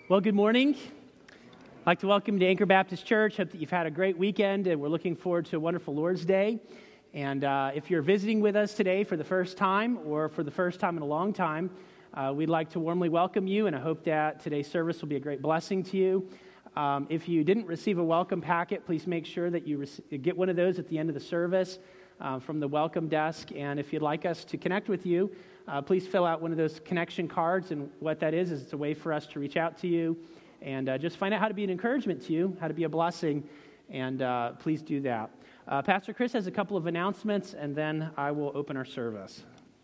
Well, good morning. I'd like to welcome you to Anchor Baptist Church. Hope that you've had a great weekend, and we're looking forward to a wonderful Lord's Day. And if you're visiting with us today for the first time or for the first time in a long time, we'd like to warmly welcome you, and I hope that today's service will be a great blessing to you. If you didn't receive a welcome packet, please make sure that you get one of those at the end of the service from the welcome desk. And if you'd like us to connect with you, please fill out one of those connection cards. And what that is it's a way for us to reach out to you and just find out how to be an encouragement to you, how to be a blessing. And please do that. Pastor Chris has a couple of announcements, and then I will open our service.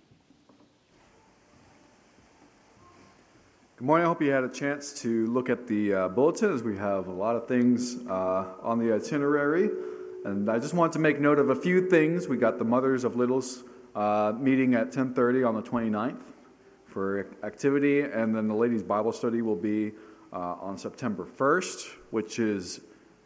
Good morning. I hope you had a chance to look at the bulletin, as we have a lot of things on the itinerary. And I just wanted to make note of a few things. We got the Mothers of Littles meeting at 10:30 on the 29th for activity, and then the ladies' Bible study will be on September 1st, which is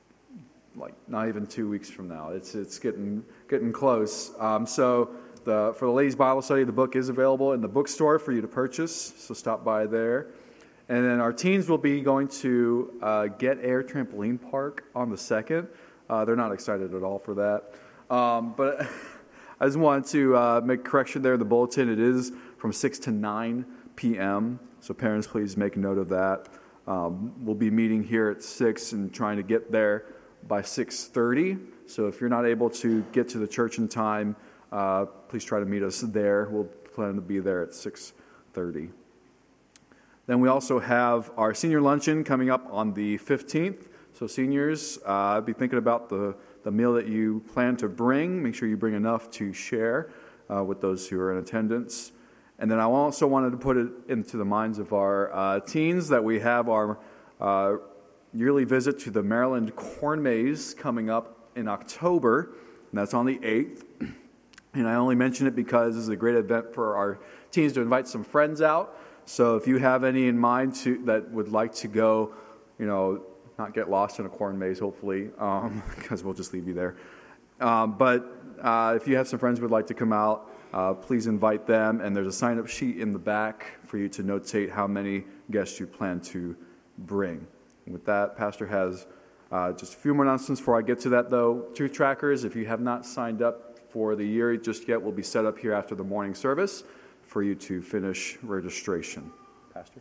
like not even 2 weeks from now. It's getting close. So for the ladies' Bible study, the book is available in the bookstore for you to purchase. So stop by there. And then our teens will be going to Get Air Trampoline Park on the 2nd. They're not excited at all for that. But I just wanted to make a correction there in the bulletin. It is from 6 to 9 p.m. So parents, please make a note of that. We'll be meeting here at 6 and trying to get there by 6:30. So if you're not able to get to the church in time, please try to meet us there. We'll plan to be there at 6:30. Then we also have our senior luncheon coming up on the 15th. So seniors, be thinking about the meal that you plan to bring. Make sure you bring enough to share with those who are in attendance. And then I also wanted to put it into the minds of our teens that we have our yearly visit to the Maryland Corn Maze coming up in October, and that's on the 8th. And I only mention it because this is a great event for our teens to invite some friends out. So if you have any in mind that would like to go, not get lost in a corn maze, hopefully, because we'll just leave you there. But if you have some friends who would like to come out, please invite them. And there's a sign-up sheet in the back for you to notate how many guests you plan to bring. And with that, Pastor has just a few more announcements before I get to that, though. Truth Trackers, if you have not signed up for the year just yet, will be set up here after the morning service for you to finish registration. Pastor?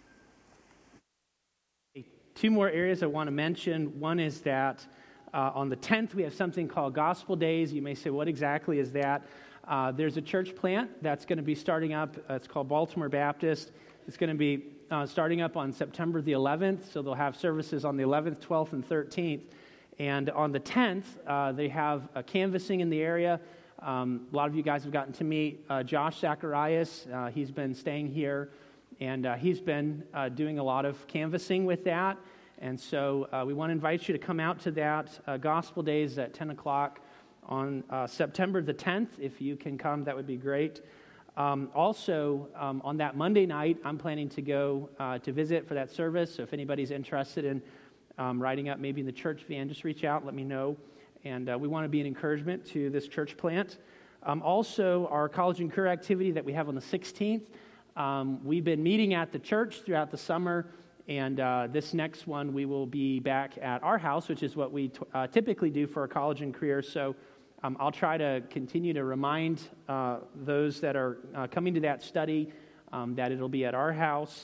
Two more areas I want to mention. One is that on the 10th, we have something called Gospel Days. You may say, what exactly is that? There's a church plant that's going to be starting up. It's called Baltimore Baptist. It's going to be starting up on September the 11th, so they'll have services on the 11th, 12th, and 13th. And on the 10th, they have a canvassing in the area. A lot of you guys have gotten to meet Josh Zacharias. He's been staying here, and he's been doing a lot of canvassing with that. And so we want to invite you to come out to that Gospel Days at 10 o'clock on September the 10th. If you can come, that would be great. Also, on that Monday night, I'm planning to go to visit for that service. So if anybody's interested in riding up maybe in the church van, just reach out, let me know. And we want to be an encouragement to this church plant. Also, our college and career activity that we have on the 16th. We've been meeting at the church throughout the summer, and this next one we will be back at our house, which is what we typically do for our college and career. So I'll try to continue to remind those that are coming to that study that it'll be at our house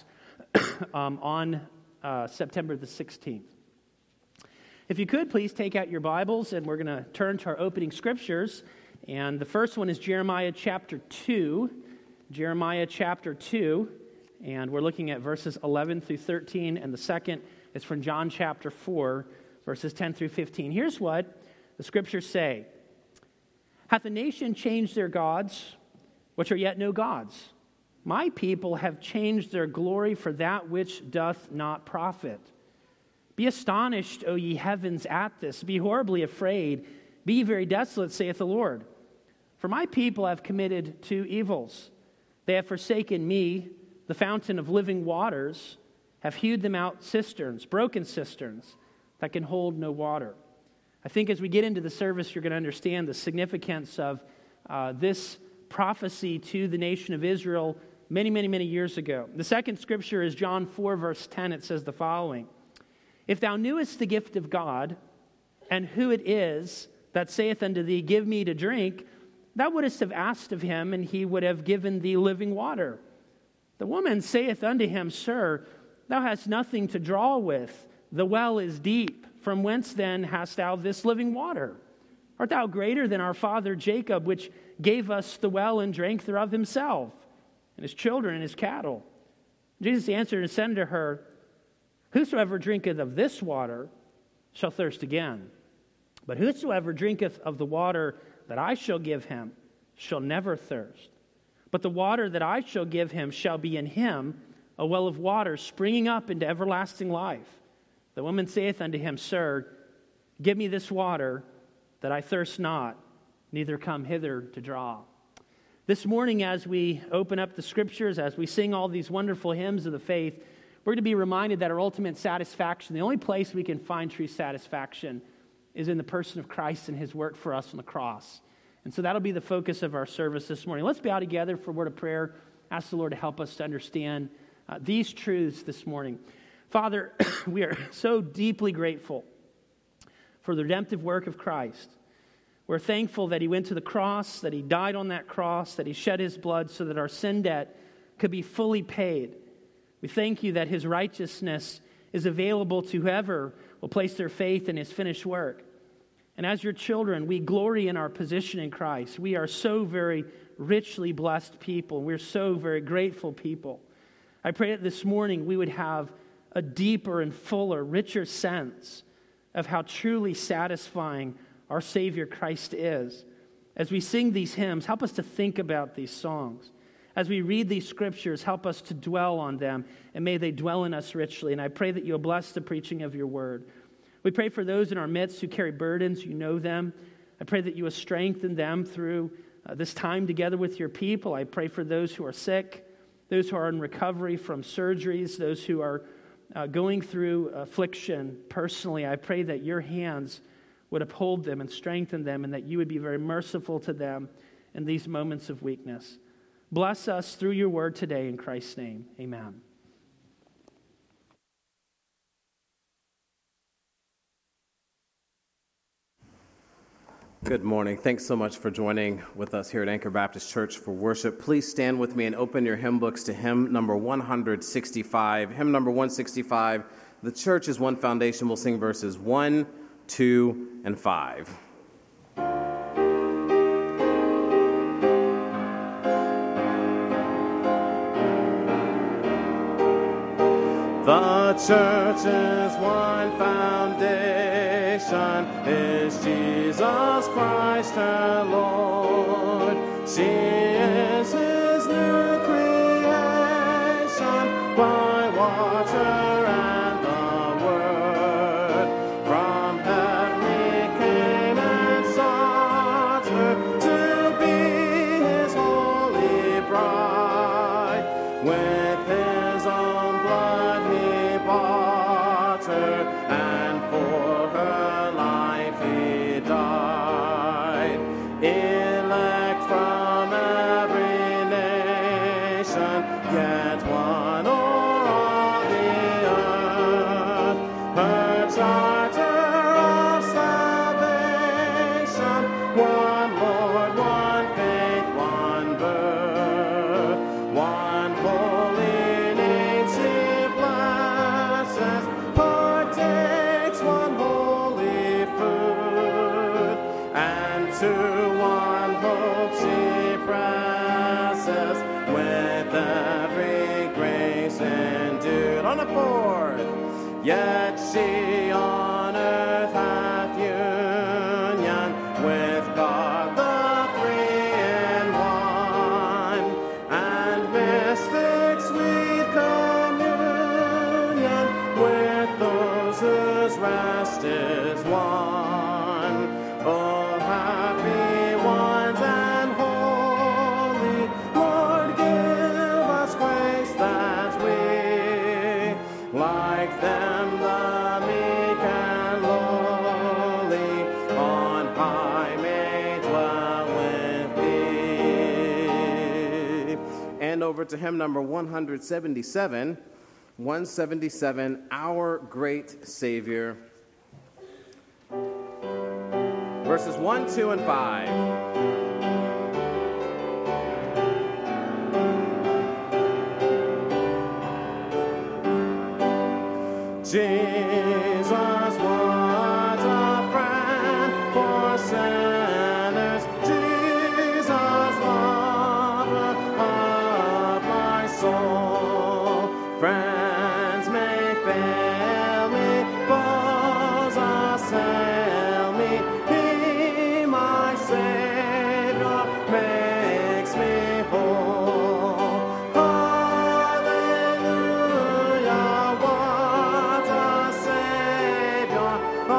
on September the 16th. If you could, please take out your Bibles, and we're going to turn to our opening scriptures. And the first one is Jeremiah chapter 2. Jeremiah chapter 2, and we're looking at verses 11 through 13. And the second is from John chapter 4, verses 10 through 15. Here's what the scriptures say. Hath the nation changed their gods, which are yet no gods? My people have changed their glory for that which doth not profit. Be astonished, O ye heavens, at this. Be horribly afraid. Be ye very desolate, saith the Lord. For my people have committed two evils. They have forsaken me, the fountain of living waters, have hewed them out cisterns, broken cisterns, that can hold no water. I think as we get into the service, you're going to understand the significance of this prophecy to the nation of Israel many, many, many years ago. The second scripture is John 4, verse 10. It says the following: "If thou knewest the gift of God, and who it is that saith unto thee, Give me to drink, thou wouldest have asked of him, and he would have given thee living water. The woman saith unto him, Sir, thou hast nothing to draw with. The well is deep. From whence then hast thou this living water? Art thou greater than our father Jacob, which gave us the well and drank thereof himself, and his children and his cattle?" Jesus answered and said unto her, "Whosoever drinketh of this water shall thirst again. But whosoever drinketh of the water that I shall give him shall never thirst. But the water that I shall give him shall be in him a well of water springing up into everlasting life. The woman saith unto him, Sir, give me this water that I thirst not, neither come hither to draw." This morning, as we open up the scriptures, as we sing all these wonderful hymns of the faith, we're going to be reminded that our ultimate satisfaction, the only place we can find true satisfaction, is in the person of Christ and his work for us on the cross. And so that'll be the focus of our service this morning. Let's bow together for a word of prayer. Ask the Lord to help us to understand these truths this morning. Father, we are so deeply grateful for the redemptive work of Christ. We're thankful that he went to the cross, that he died on that cross, that he shed his blood so that our sin debt could be fully paid. We thank you that his righteousness is available to whoever will place their faith in his finished work. And as your children, we glory in our position in Christ. We are so very richly blessed people. We're so very grateful people. I pray that this morning we would have a deeper and fuller, richer sense of how truly satisfying our Savior Christ is. As we sing these hymns, help us to think about these songs. As we read these scriptures, help us to dwell on them, and may they dwell in us richly. And I pray that you'll bless the preaching of your word. We pray for those in our midst who carry burdens. You know them. I pray that you will strengthen them through this time together with your people. I pray for those who are sick, those who are in recovery from surgeries, those who are going through affliction personally. I pray that your hands would uphold them and strengthen them, and that you would be very merciful to them in these moments of weakness. Bless us through your word today in Christ's name. Amen. Good morning. Thanks so much for joining with us here at Anchor Baptist Church for worship. Please stand with me and open your hymn books to hymn number 165. Hymn number 165, The Church is One Foundation. We'll sing verses 1, 2, and 5. The church is one foundation, is Jesus Christ her Lord. She is his new creation by water and the word. From heaven he came and sought her to be his holy bride. With his own blood he bought her, and for her life he died. Elect from every nation, yet one o'er all the earth. Her charter of salvation, one Lord, one faith, one birth, one holy name she blesses, partakes one holy food, and to one hope she presses, with every grace endued. On the fourth, yet she on earth hath union with God the three in one, and mystic sweet communion with those whose rest is won. Oh, happy ones and holy, Lord, give us grace that we, like them, the meek and lowly, on high may dwell with thee. And over to hymn number 177. 177, Our Great Savior. Verses 1, 2, and 5. Jesus, what a friend for sinners. Jesus, lover of my soul. Friends may fail me, foes assail me. He, my Savior, makes me whole. Hallelujah, what a Savior.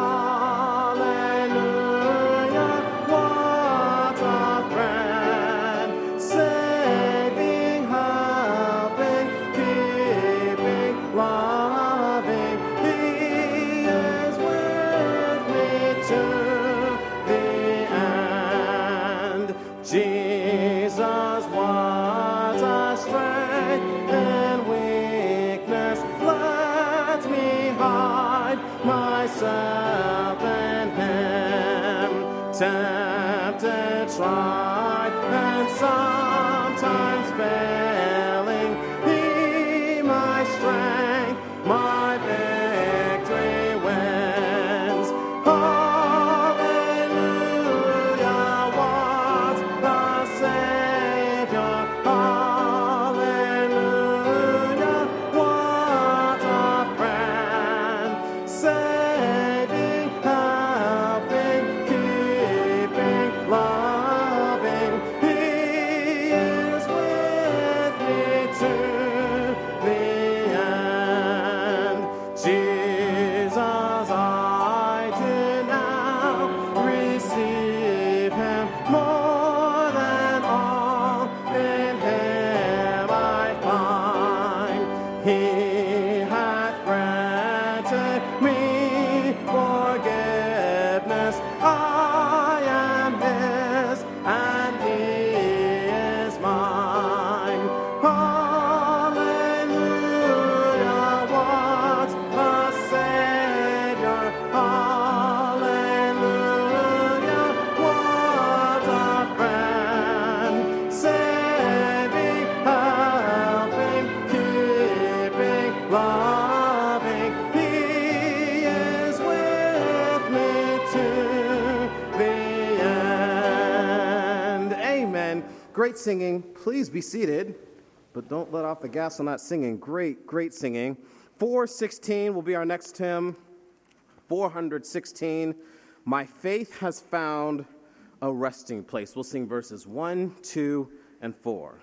Hallelujah, what a friend. Saving, helping, keeping, loving. He is with me to the end. Jesus, what a strength in weakness. Let me hide myself in him. Tempted, tried, and sometimes failing. He, my strength, my victory wins. Hallelujah, what a Savior. Hallelujah, what a friend. Saving, helping, keeping, loving. He is with me to the end. Jesus, I do now receive him more than all. In him I find he hath granted me forgiveness. I am his and he is mine. Hallelujah, what a Savior. Hallelujah, what a friend. Saving, helping, keeping, loving. He is with me to the end. Amen. Great singing. Please be seated, but don't let off the gas on that singing. Great singing. 416 will be our next hymn. 416, My Faith Has Found a Resting Place. We'll sing verses 1, 2, and 4.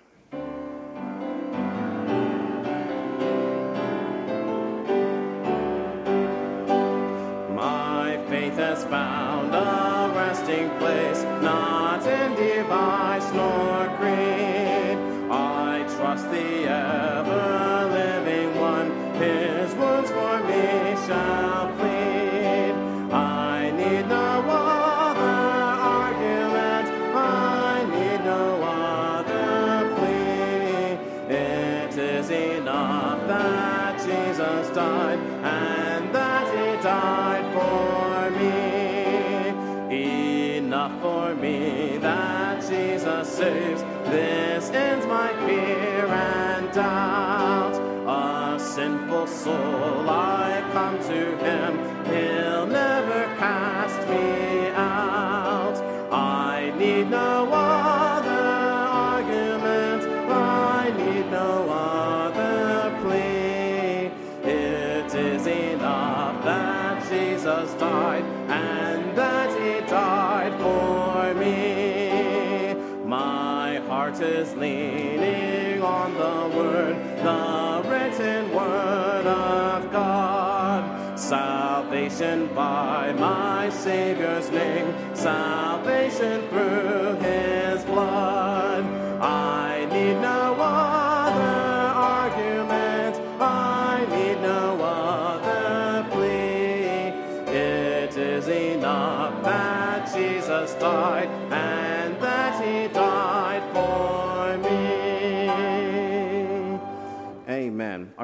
My faith has found a resting place, not in device nor creed. I trust the ever-living one, his wounds for me shall plead. I need no other argument, I need no other plea. It is enough that Jesus died, and that he died for me. Enough for me that Jesus saves. This ends my fear and doubt. A sinful soul, I come to him. He'll never cast me out. I need no other argument. I need no other plea. It is enough that Jesus died, and that he died for me. My heart is leaning on the word, the written word of God. Salvation by my Savior's name, salvation through his blood. I need no other argument, I need no other plea. It is enough that Jesus died, and that he died for me.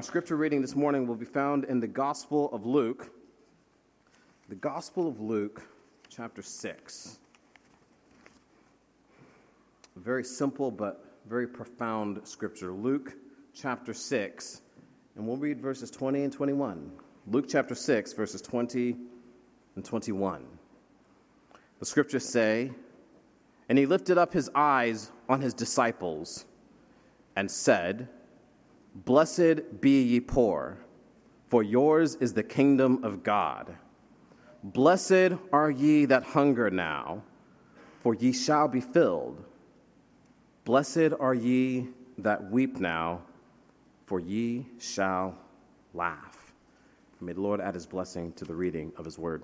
Our scripture reading this morning will be found in the Gospel of Luke. The Gospel of Luke, chapter 6. A very simple but very profound scripture. Luke chapter 6, and we'll read verses 20 and 21. Luke chapter 6, verses 20 and 21. The scriptures say, "And he lifted up his eyes on his disciples and said, 'Blessed be ye poor, for yours is the kingdom of God. Blessed are ye that hunger now, for ye shall be filled. Blessed are ye that weep now, for ye shall laugh.'" May the Lord add his blessing to the reading of his word.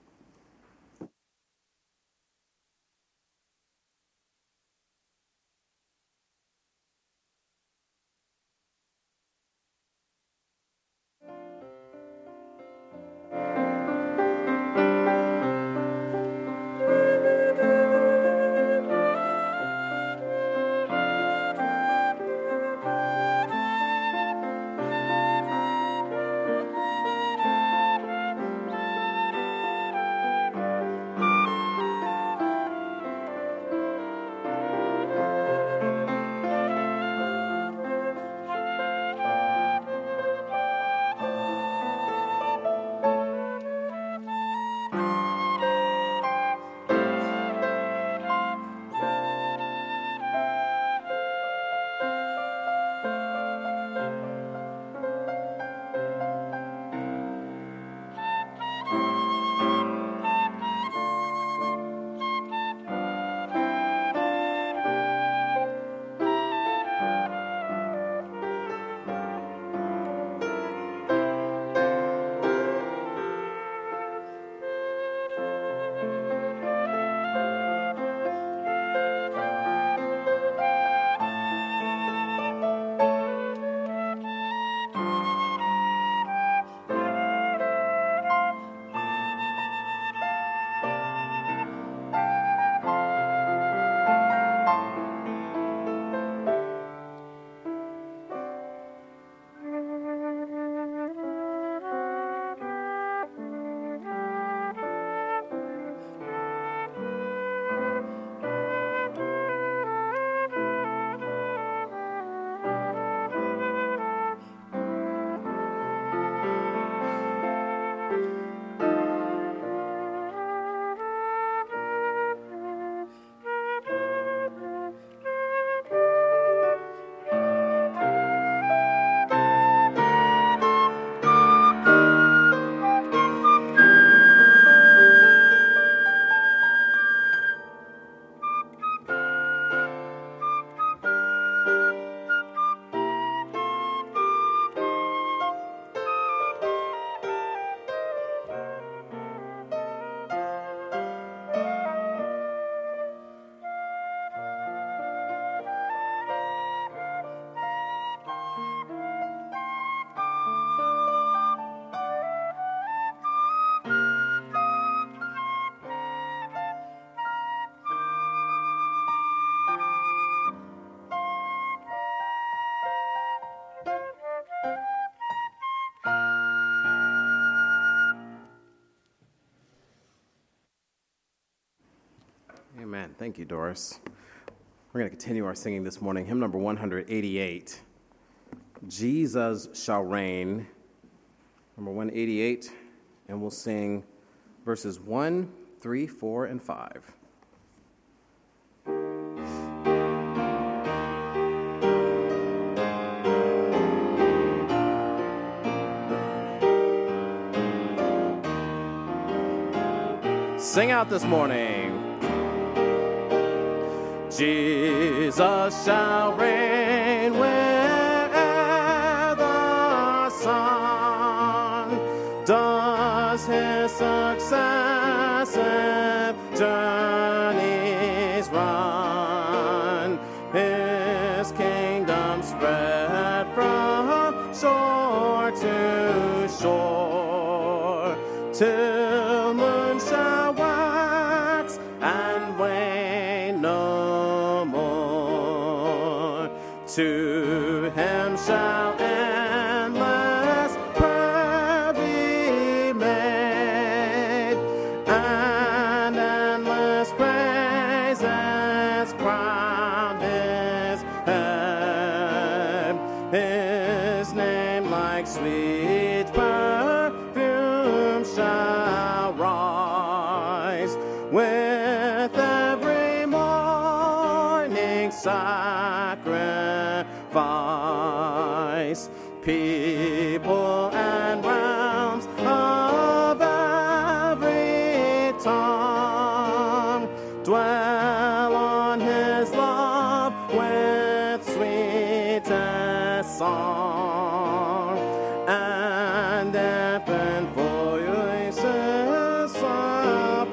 Amen. Thank you, Doris. We're going to continue our singing this morning. Hymn number 188, "Jesus Shall Reign." Number 188, and we'll sing verses 1, 3, 4, and 5. Sing out this morning. Jesus shall reign where the sun does his successive journeys run. His kingdom spread from shore to shore, till moon shall wax and wane no more. To him shall endless sacrifice. People and realms of every tongue dwell on his love with sweetest song, and ever voices shall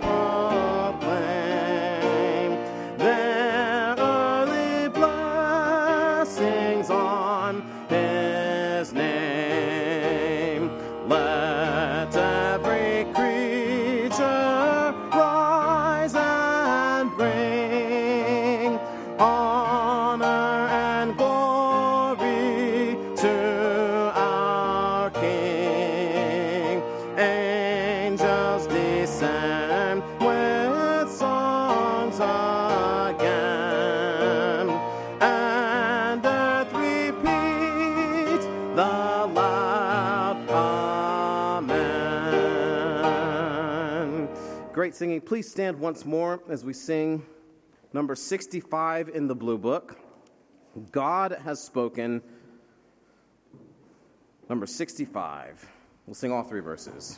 proclaim their early blessings on his name. Let every creature rise and bring honor and glory to our King. Angels descend with songs again, and earth repeats the loud amen. Great singing. Please stand once more as we sing number 65 in the Blue Book. God has spoken. Number 65. We'll sing all three verses.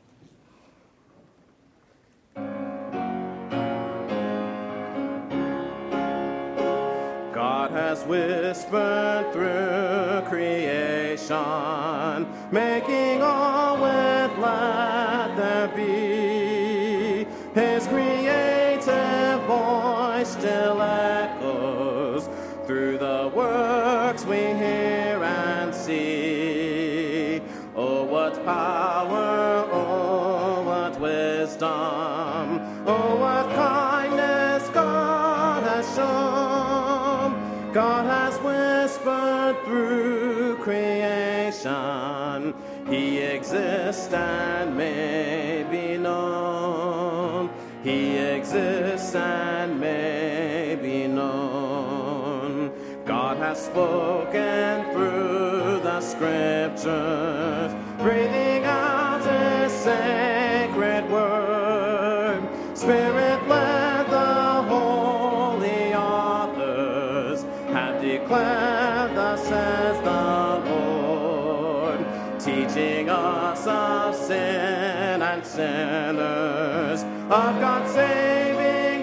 God has whispered through creation, making all with let there be. His creative voice still echoes through the works we hear and see. Oh, what power, oh, what wisdom, oh, what kindness God has shown. God has whispered through creation. He exists and may be known. He exists and may be known. God has spoken through the scriptures, breathing out his sacred word. Spirit led, the holy authors have declared, thus says the Lord, teaching us of sin and sinners, of God's saving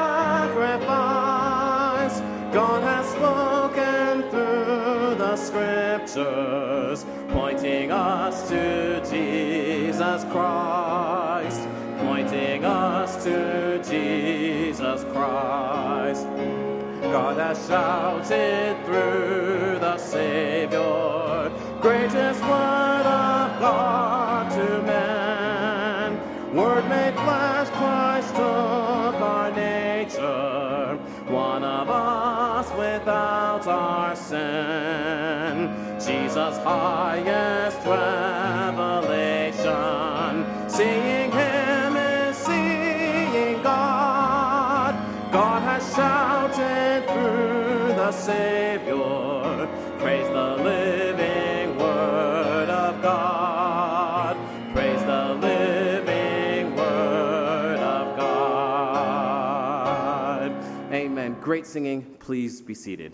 sacrifice. God has spoken through the scriptures, pointing us to Jesus Christ, pointing us to Jesus Christ. God has shouted through the Savior, greatest word of God to man. Word made flesh, Christ took our nature, one of us without our sin. Jesus' highest revelation, seeing him is seeing God. God has shouted through the Savior, praise the living word of God. Praise the living word of God. Amen. Great singing. Please be seated.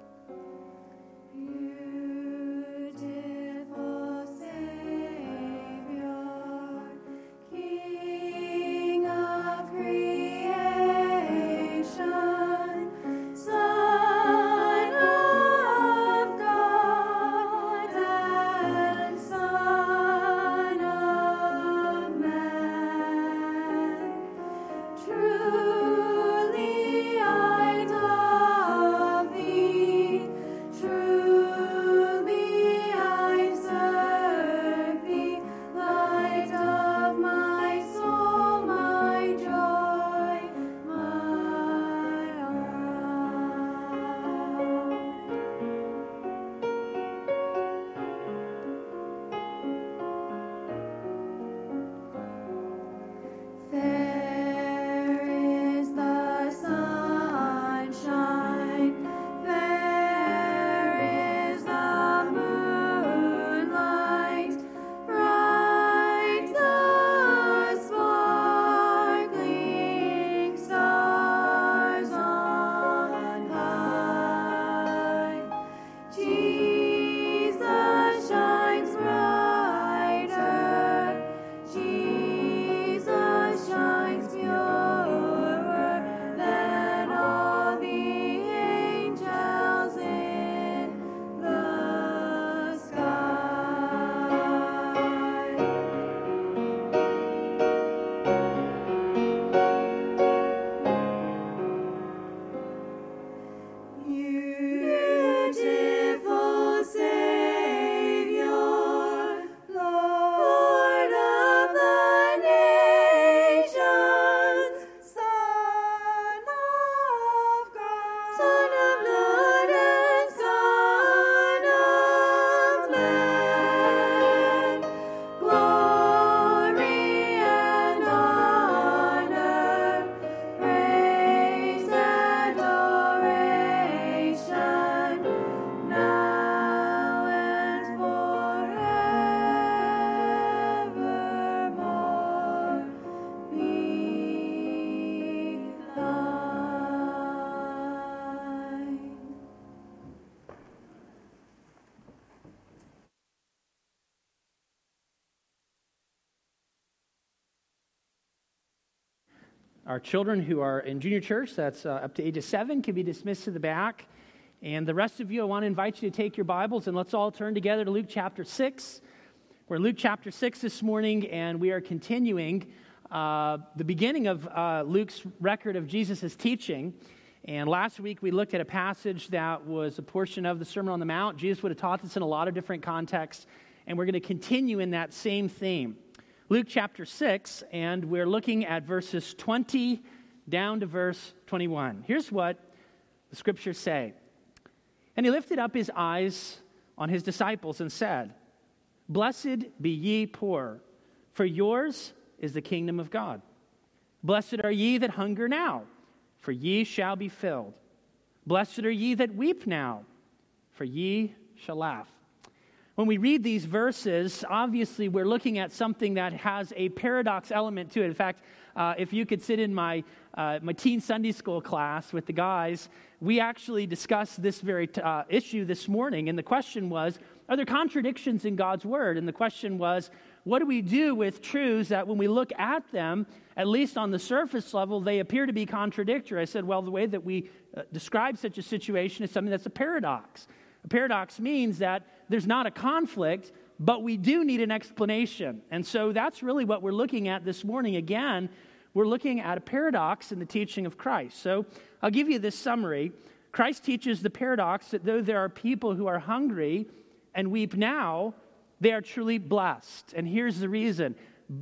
Beautiful Savior. Our children who are in junior church, that's up to age of 7, can be dismissed to the back. And the rest of you, I want to invite you to take your Bibles and let's all turn together to Luke chapter 6. We're in Luke chapter 6 this morning, and we are continuing the beginning of Luke's record of Jesus' teaching. And last week we looked at a passage that was a portion of the Sermon on the Mount. Jesus would have taught this in a lot of different contexts, and we're going to continue in that same theme. Luke chapter 6, and we're looking at verses 20 down to verse 21. Here's what the scriptures say. And he lifted up his eyes on his disciples and said, "Blessed be ye poor, for yours is the kingdom of God. Blessed are ye that hunger now, for ye shall be filled. Blessed are ye that weep now, for ye shall laugh." When we read these verses, obviously we're looking at something that has a paradox element to it. In fact, if you could sit in my teen Sunday school class with the guys, we actually discussed this very issue this morning. And the question was, are there contradictions in God's Word? And the question was, what do we do with truths that when we look at them, at least on the surface level, they appear to be contradictory? I said, well, the way that we describe such a situation is something that's a paradox. A paradox means that there's not a conflict, but we do need an explanation. And so that's really what we're looking at this morning. Again, we're looking at a paradox in the teaching of Christ. So I'll give you this summary. Christ teaches the paradox that though there are people who are hungry and weep now, they are truly blessed. And here's the reason.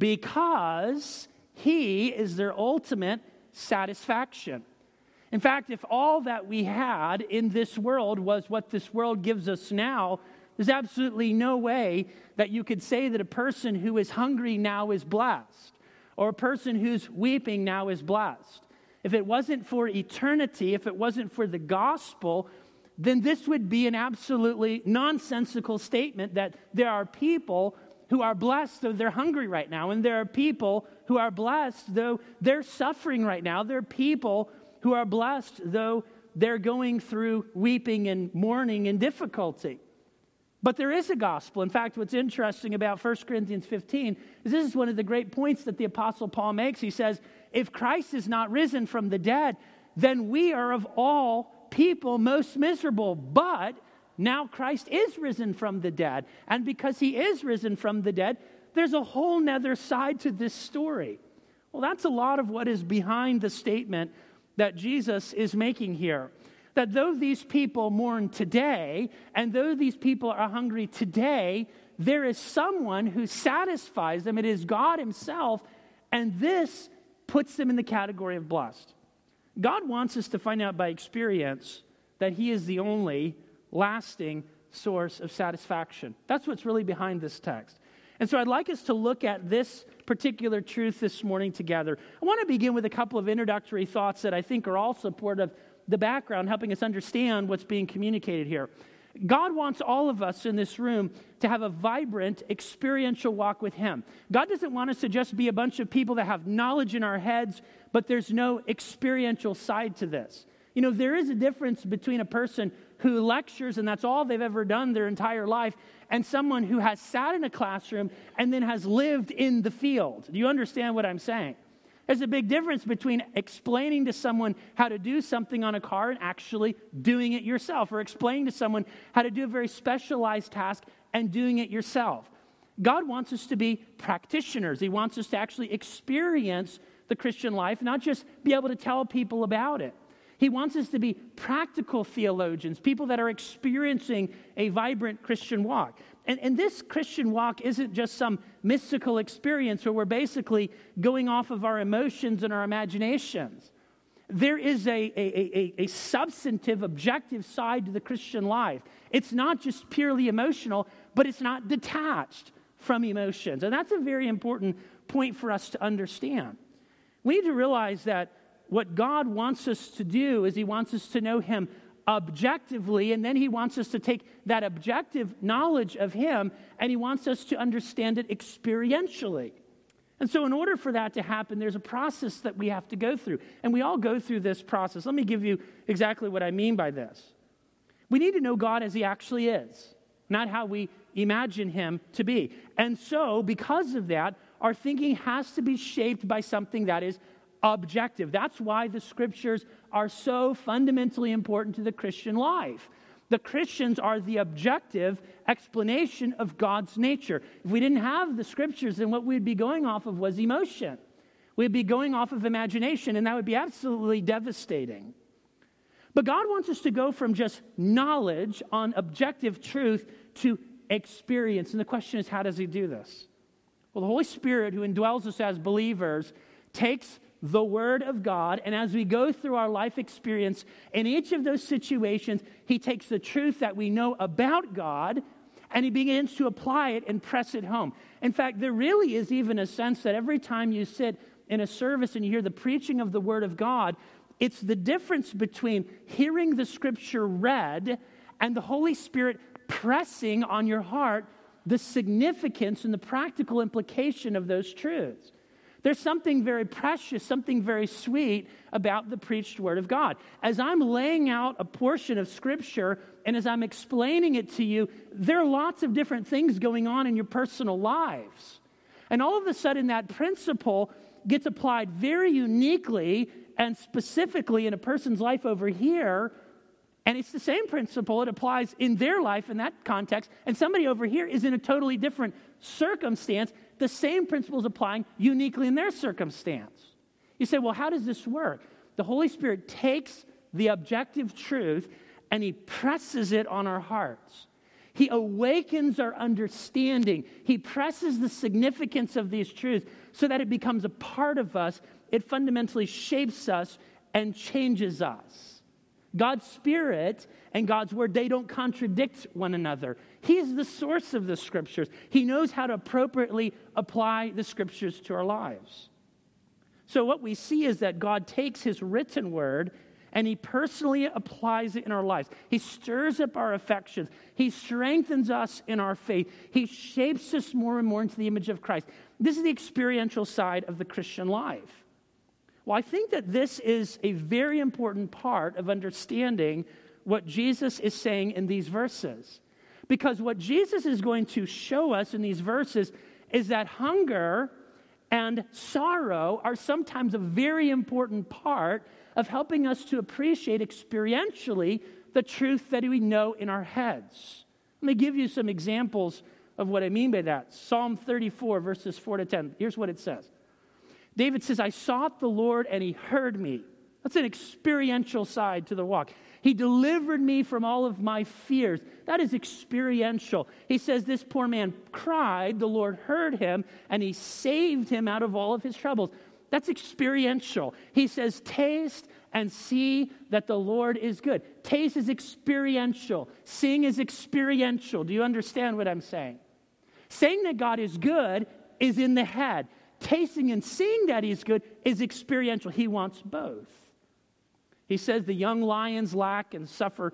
Because He is their ultimate satisfaction. In fact, if all that we had in this world was what this world gives us now, there's absolutely no way that you could say that a person who is hungry now is blessed, or a person who's weeping now is blessed. If it wasn't for eternity, if it wasn't for the gospel, then this would be an absolutely nonsensical statement that there are people who are blessed though they're hungry right now, and there are people who are blessed though they're suffering right now. There are people who are blessed though they're going through weeping and mourning and difficulty. But there is a gospel. In fact, what's interesting about 1 Corinthians 15 is this is one of the great points that the Apostle Paul makes. He says, if Christ is not risen from the dead, then we are of all people most miserable. But now Christ is risen from the dead. And because He is risen from the dead, there's a whole nother side to this story. Well, that's a lot of what is behind the statement that Jesus is making here. That though these people mourn today, and though these people are hungry today, there is someone who satisfies them. It is God Himself, and this puts them in the category of blessed. God wants us to find out by experience that He is the only lasting source of satisfaction. That's what's really behind this text. And so I'd like us to look at this particular truth this morning together. I want to begin with a couple of introductory thoughts that I think are all supportive of the background, helping us understand what's being communicated here. God wants all of us in this room to have a vibrant, experiential walk with Him. God doesn't want us to just be a bunch of people that have knowledge in our heads, but there's no experiential side to this. You know, there is a difference between a person who lectures and that's all they've ever done their entire life, and someone who has sat in a classroom and then has lived in the field. Do you understand what I'm saying? There's a big difference between explaining to someone how to do something on a car and actually doing it yourself, or explaining to someone how to do a very specialized task and doing it yourself. God wants us to be practitioners. He wants us to actually experience the Christian life, not just be able to tell people about it. He wants us to be practical theologians, people that are experiencing a vibrant Christian walk. And this Christian walk isn't just some mystical experience where we're basically going off of our emotions and our imaginations. There is a substantive, objective side to the Christian life. It's not just purely emotional, but it's not detached from emotions. And that's a very important point for us to understand. We need to realize that what God wants us to do is He wants us to know Him objectively, and then He wants us to take that objective knowledge of Him, and He wants us to understand it experientially. And so in order for that to happen, there's a process that we have to go through. And we all go through this process. Let me give you exactly what I mean by this. We need to know God as He actually is, not how we imagine Him to be. And so, because of that, our thinking has to be shaped by something that is objective. That's why the Scriptures are so fundamentally important to the Christian life. The Christians are the objective explanation of God's nature. If we didn't have the Scriptures, then what we'd be going off of was emotion. We'd be going off of imagination, and that would be absolutely devastating. But God wants us to go from just knowledge on objective truth to experience. And the question is, how does He do this? Well, the Holy Spirit, who indwells us as believers, takes the Word of God, and as we go through our life experience, in each of those situations, He takes the truth that we know about God, and He begins to apply it and press it home. In fact, there really is even a sense that every time you sit in a service and you hear the preaching of the Word of God, it's the difference between hearing the Scripture read and the Holy Spirit pressing on your heart the significance and the practical implication of those truths. There's something very precious, something very sweet about the preached Word of God. As I'm laying out a portion of Scripture and as I'm explaining it to you, there are lots of different things going on in your personal lives. And all of a sudden, that principle gets applied very uniquely and specifically in a person's life over here. And it's the same principle. It applies in their life in that context. And somebody over here is in a totally different circumstance. The same principle is applying uniquely in their circumstance. You say, well, how does this work? The Holy Spirit takes the objective truth and He presses it on our hearts. He awakens our understanding. He presses the significance of these truths so that it becomes a part of us. It fundamentally shapes us and changes us. God's Spirit and God's Word, they don't contradict one another. He is the source of the Scriptures. He knows how to appropriately apply the Scriptures to our lives. So what we see is that God takes His written Word and He personally applies it in our lives. He stirs up our affections. He strengthens us in our faith. He shapes us more and more into the image of Christ. This is the experiential side of the Christian life. Well, I think that this is a very important part of understanding what Jesus is saying in these verses. Because what Jesus is going to show us in these verses is that hunger and sorrow are sometimes a very important part of helping us to appreciate experientially the truth that we know in our heads. Let me give you some examples of what I mean by that. Psalm 34, verses 4 to 10. Here's what it says. David says, I sought the Lord and He heard me. That's an experiential side to the walk. He delivered me from all of my fears. That is experiential. He says, this poor man cried, the Lord heard him, and He saved him out of all of his troubles. That's experiential. He says, taste and see that the Lord is good. Taste is experiential. Seeing is experiential. Do you understand what I'm saying? Saying that God is good is in the head. Tasting and seeing that He's good is experiential. He wants both. He says the young lions do lack and suffer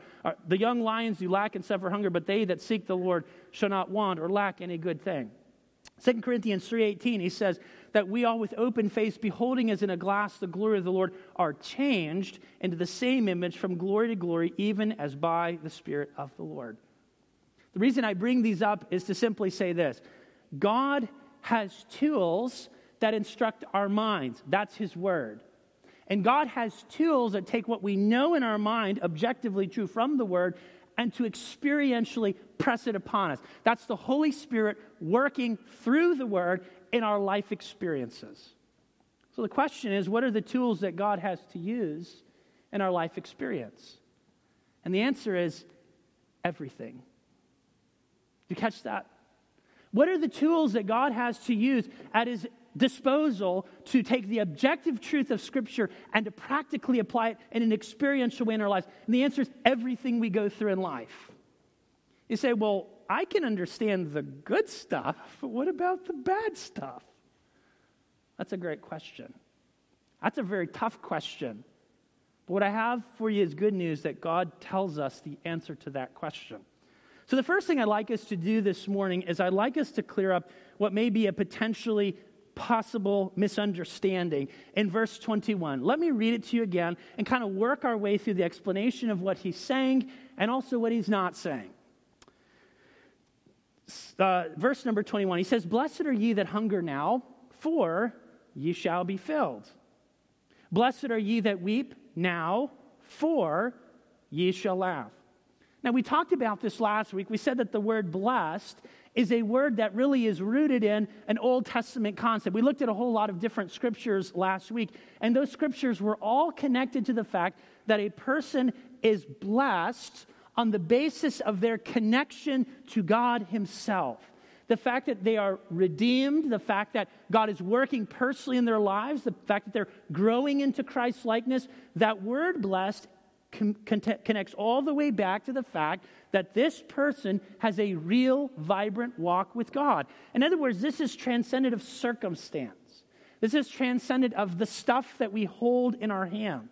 hunger, but they that seek the Lord shall not want or lack any good thing. 2 Corinthians 3:18, he says that we all with open face, beholding as in a glass the glory of the Lord, are changed into the same image from glory to glory, even as by the Spirit of the Lord. The reason I bring these up is to simply say this. God has tools that instruct our minds. That's His Word. And God has tools that take what we know in our mind, objectively true from the Word, and to experientially press it upon us. That's the Holy Spirit working through the Word in our life experiences. So the question is, what are the tools that God has to use in our life experience? And the answer is everything. Did you catch that? What are the tools that God has to use at His disposal to take the objective truth of Scripture and to practically apply it in an experiential way in our lives? And the answer is everything we go through in life. You say, well, I can understand the good stuff, but what about the bad stuff? That's a great question. That's a very tough question. But what I have for you is good news that God tells us the answer to that question. So the first thing I'd like us to do this morning is I'd like us to clear up what may be a potentially possible misunderstanding in verse 21. Let me read it to you again and kind of work our way through the explanation of what He's saying and also what He's not saying. Verse number 21, he says, blessed are ye that hunger now, for ye shall be filled. Blessed are ye that weep now, for ye shall laugh. Now, we talked about this last week. We said that the word blessed is a word that really is rooted in an Old Testament concept. We looked at a whole lot of different scriptures last week, and those scriptures were all connected to the fact that a person is blessed on the basis of their connection to God himself. The fact that they are redeemed, the fact that God is working personally in their lives, the fact that they're growing into Christ's likeness, that word blessed connects all the way back to the fact that this person has a real, vibrant walk with God. In other words, this is transcendent of circumstance. This is transcendent of the stuff that we hold in our hands.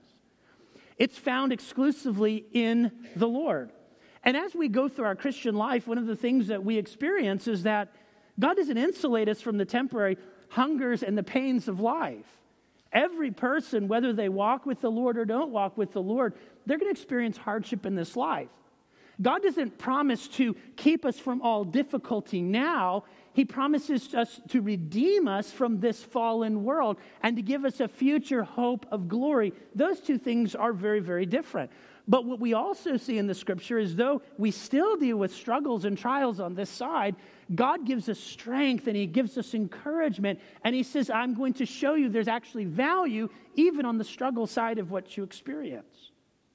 It's found exclusively in the Lord. And as we go through our Christian life, one of the things that we experience is that God doesn't insulate us from the temporary hungers and the pains of life. Every person, whether they walk with the Lord or don't walk with the Lord, they're going to experience hardship in this life. God doesn't promise to keep us from all difficulty now. He promises us to redeem us from this fallen world and to give us a future hope of glory. Those two things are very, very different. But what we also see in the scripture is though we still deal with struggles and trials on this side, God gives us strength and he gives us encouragement. And he says, I'm going to show you there's actually value even on the struggle side of what you experience.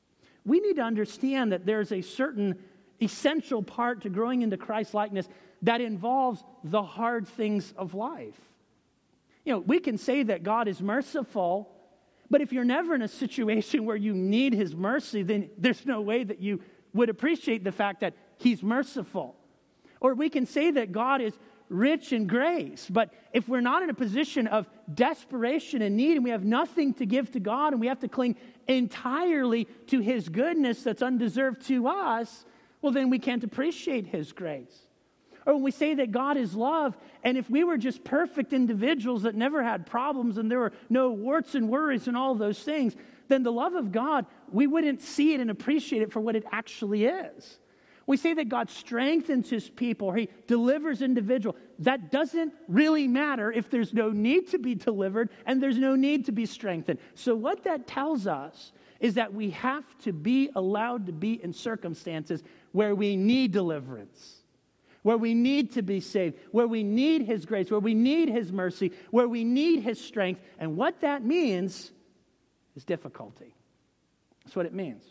We need to understand that there's a certain essential part to growing into Christ's likeness that involves the hard things of life. You know, we can say that God is merciful, but if you're never in a situation where you need his mercy, then there's no way that you would appreciate the fact that he's merciful. Or we can say that God is rich in grace, but if we're not in a position of desperation and need and we have nothing to give to God and we have to cling entirely to his goodness that's undeserved to us, well, then we can't appreciate his grace. Or when we say that God is love, and if we were just perfect individuals that never had problems and there were no warts and worries and all those things, then the love of God, we wouldn't see it and appreciate it for what it actually is. We say that God strengthens his people or he delivers individuals. That doesn't really matter if there's no need to be delivered and there's no need to be strengthened. So what that tells us is that we have to be allowed to be in circumstances where we need deliverance, where we need to be saved, where we need his grace, where we need his mercy, where we need his strength. And what that means is difficulty. That's what it means.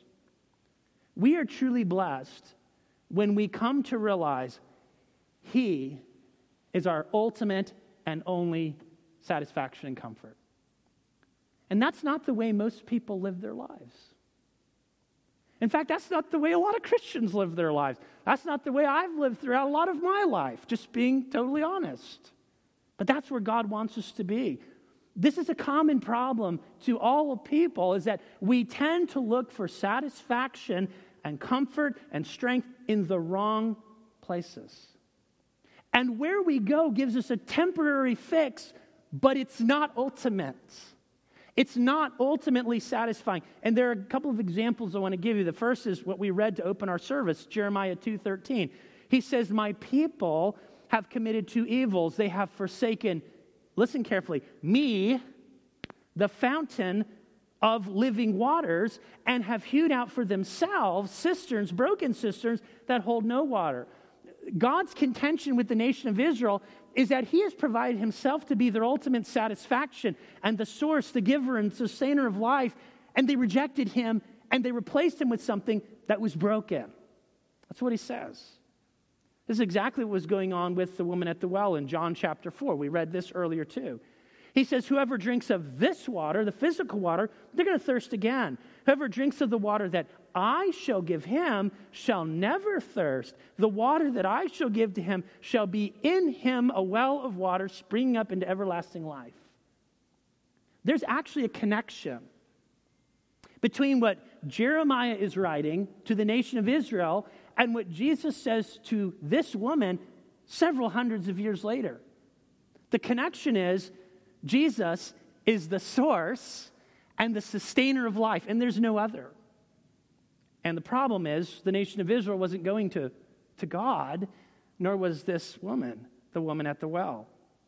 We are truly blessed when we come to realize he is our ultimate and only satisfaction and comfort. And that's not the way most people live their lives. In fact, that's not the way a lot of Christians live their lives. That's not the way I've lived throughout a lot of my life, just being totally honest. But that's where God wants us to be. This is a common problem to all people, is that we tend to look for satisfaction and comfort and strength in the wrong places. And where we go gives us a temporary fix, but it's not ultimate. It's not ultimately satisfying. And there are a couple of examples I want to give you. The first is what we read to open our service, Jeremiah 2:13. He says, my people have committed two evils. They have forsaken, listen carefully, me, the fountain of living waters, and have hewed out for themselves cisterns, broken cisterns that hold no water. God's contention with the nation of Israel is that he has provided himself to be their ultimate satisfaction and the source, the giver and sustainer of life, and they rejected him and they replaced him with something that was broken. That's what he says. This is exactly what was going on with the woman at the well in John chapter 4. We read this earlier too. He says, whoever drinks of this water, the physical water, they're going to thirst again. Whoever drinks of the water that I shall give him shall never thirst. The water that I shall give to him shall be in him a well of water springing up into everlasting life. There's actually a connection between what Jeremiah is writing to the nation of Israel and what Jesus says to this woman several hundreds of years later. The connection is Jesus is the source and the sustainer of life, and there's no other. And the problem is the nation of Israel wasn't going to God, nor was this woman, the woman at the well.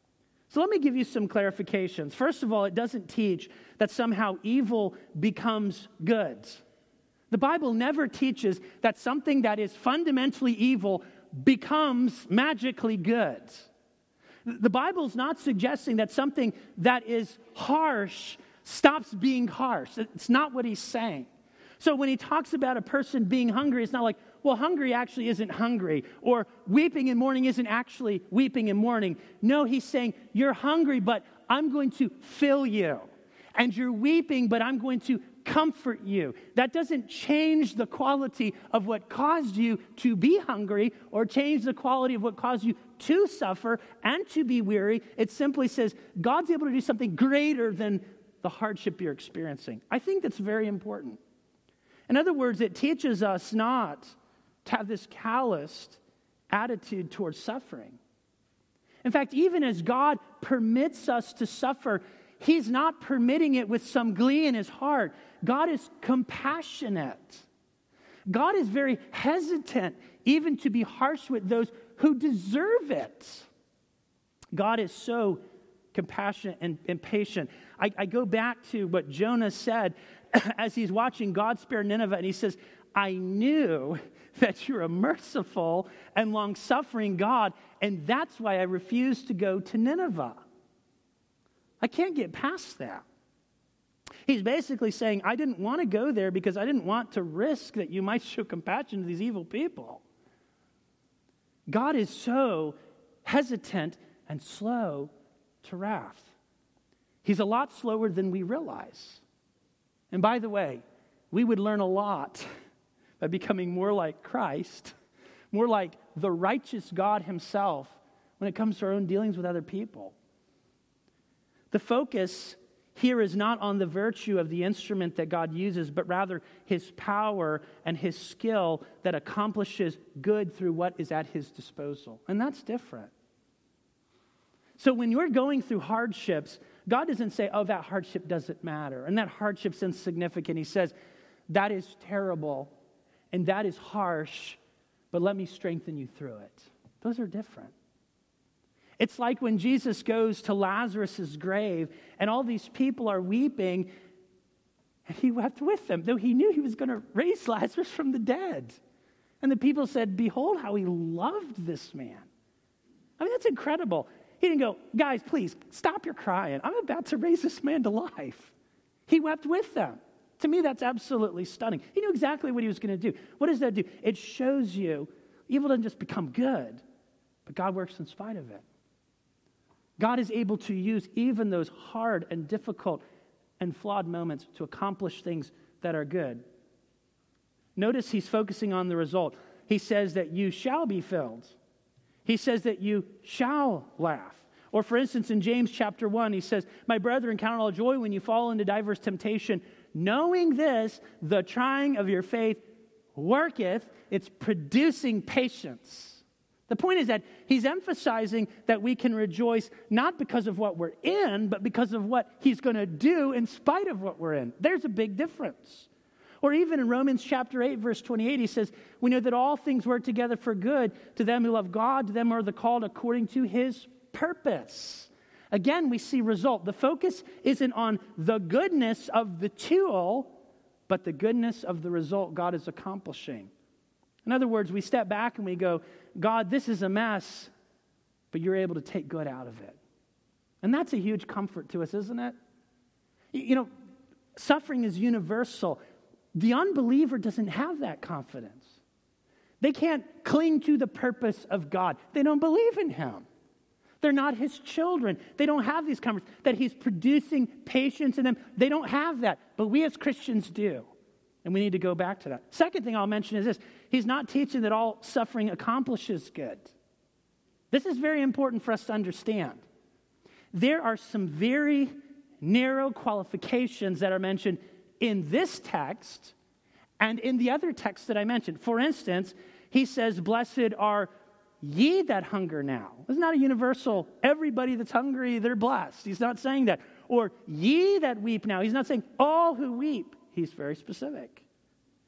So let me give you some clarifications. First of all, it doesn't teach that somehow evil becomes good. The Bible never teaches that something that is fundamentally evil becomes magically good. The Bible's not suggesting that something that is harsh stops being harsh. It's not what he's saying. So when he talks about a person being hungry, it's not like, well, hungry actually isn't hungry, or weeping in mourning isn't actually weeping in mourning. No, he's saying, you're hungry, but I'm going to fill you. And you're weeping, but I'm going to comfort you. That doesn't change the quality of what caused you to be hungry or change the quality of what caused you to suffer and to be weary. It simply says God's able to do something greater than the hardship you're experiencing. I think that's very important. In other words, it teaches us not to have this calloused attitude towards suffering. In fact, even as God permits us to suffer, He's not permitting it with some glee in His heart. God is compassionate. God is very hesitant even to be harsh with those who deserve it. God is so compassionate and patient. I go back to what Jonah said as he's watching God spare Nineveh, and he says, I knew that you're a merciful and long-suffering God, and that's why I refused to go to Nineveh. I can't get past that. He's basically saying, I didn't want to go there because I didn't want to risk that you might show compassion to these evil people. God is so hesitant and slow to wrath. He's a lot slower than we realize. And by the way, we would learn a lot by becoming more like Christ, more like the righteous God Himself when it comes to our own dealings with other people. The focus here is not on the virtue of the instrument that God uses, but rather His power and His skill that accomplishes good through what is at His disposal. And that's different. So when you're going through hardships, God doesn't say, oh, that hardship doesn't matter, and that hardship's insignificant. He says, that is terrible, and that is harsh, but let me strengthen you through it. Those are different. It's like when Jesus goes to Lazarus' grave, and all these people are weeping, and He wept with them, though He knew He was going to raise Lazarus from the dead. And the people said, behold how He loved this man. I mean, that's incredible. He didn't go, guys, please, stop your crying. I'm about to raise this man to life. He wept with them. To me, that's absolutely stunning. He knew exactly what He was going to do. What does that do? It shows you evil doesn't just become good, but God works in spite of it. God is able to use even those hard and difficult and flawed moments to accomplish things that are good. Notice He's focusing on the result. He says that you shall be filled. He says that you shall laugh. Or for instance, in James chapter 1, he says, my brethren, count it all joy when you fall into diverse temptation, knowing this, the trying of your faith worketh, it's producing patience. The point is that he's emphasizing that we can rejoice not because of what we're in, but because of what He's going to do in spite of what we're in. There's a big difference. Or even in Romans chapter 8, verse 28, he says, we know that all things work together for good to them who love God, to them who are the called according to His purpose. Again, we see result. The focus isn't on the goodness of the tool, but the goodness of the result God is accomplishing. In other words, we step back and we go, God, this is a mess, but you're able to take good out of it. And that's a huge comfort to us, isn't it? You know, suffering is universal. The unbeliever doesn't have that confidence. They can't cling to the purpose of God. They don't believe in Him. They're not His children. They don't have these conversations that He's producing patience in them. They don't have that, but we as Christians do. And we need to go back to that. Second thing I'll mention is this. He's not teaching that all suffering accomplishes good. This is very important for us to understand. There are some very narrow qualifications that are mentioned in this text and in the other texts that I mentioned. For instance, he says, blessed are ye that hunger now. It's not a universal, everybody that's hungry, they're blessed. He's not saying that. Or ye that weep now. He's not saying all who weep. He's very specific.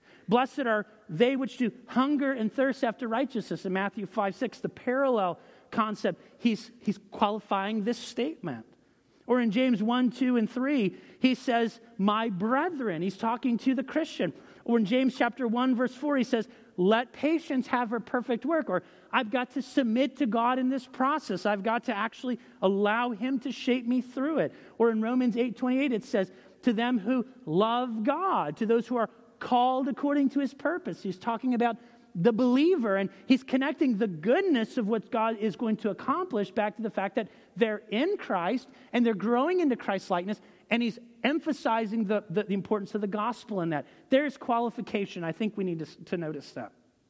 Blessed are they which do hunger and thirst after righteousness in Matthew 5:6. The parallel concept, he's qualifying this statement. Or in James 1, 2, and 3, he says, my brethren. He's talking to the Christian. Or in James chapter 1, verse 4, he says, let patience have her perfect work. Or I've got to submit to God in this process. I've got to actually allow him to shape me through it. Or in Romans 8:28, it says, to them who love God, to those who are called according to his purpose. He's talking about the believer, and he's connecting the goodness of what God is going to accomplish back to the fact that they're in Christ and they're growing into Christ's likeness, and he's emphasizing the importance of the gospel in that. There's qualification. I think we need to notice that.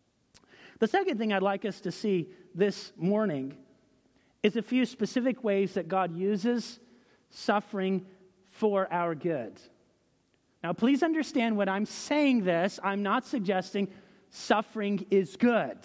The second thing I'd like us to see this morning is a few specific ways that God uses suffering for our good. Now, please understand when I'm saying this, I'm not suggesting suffering is good.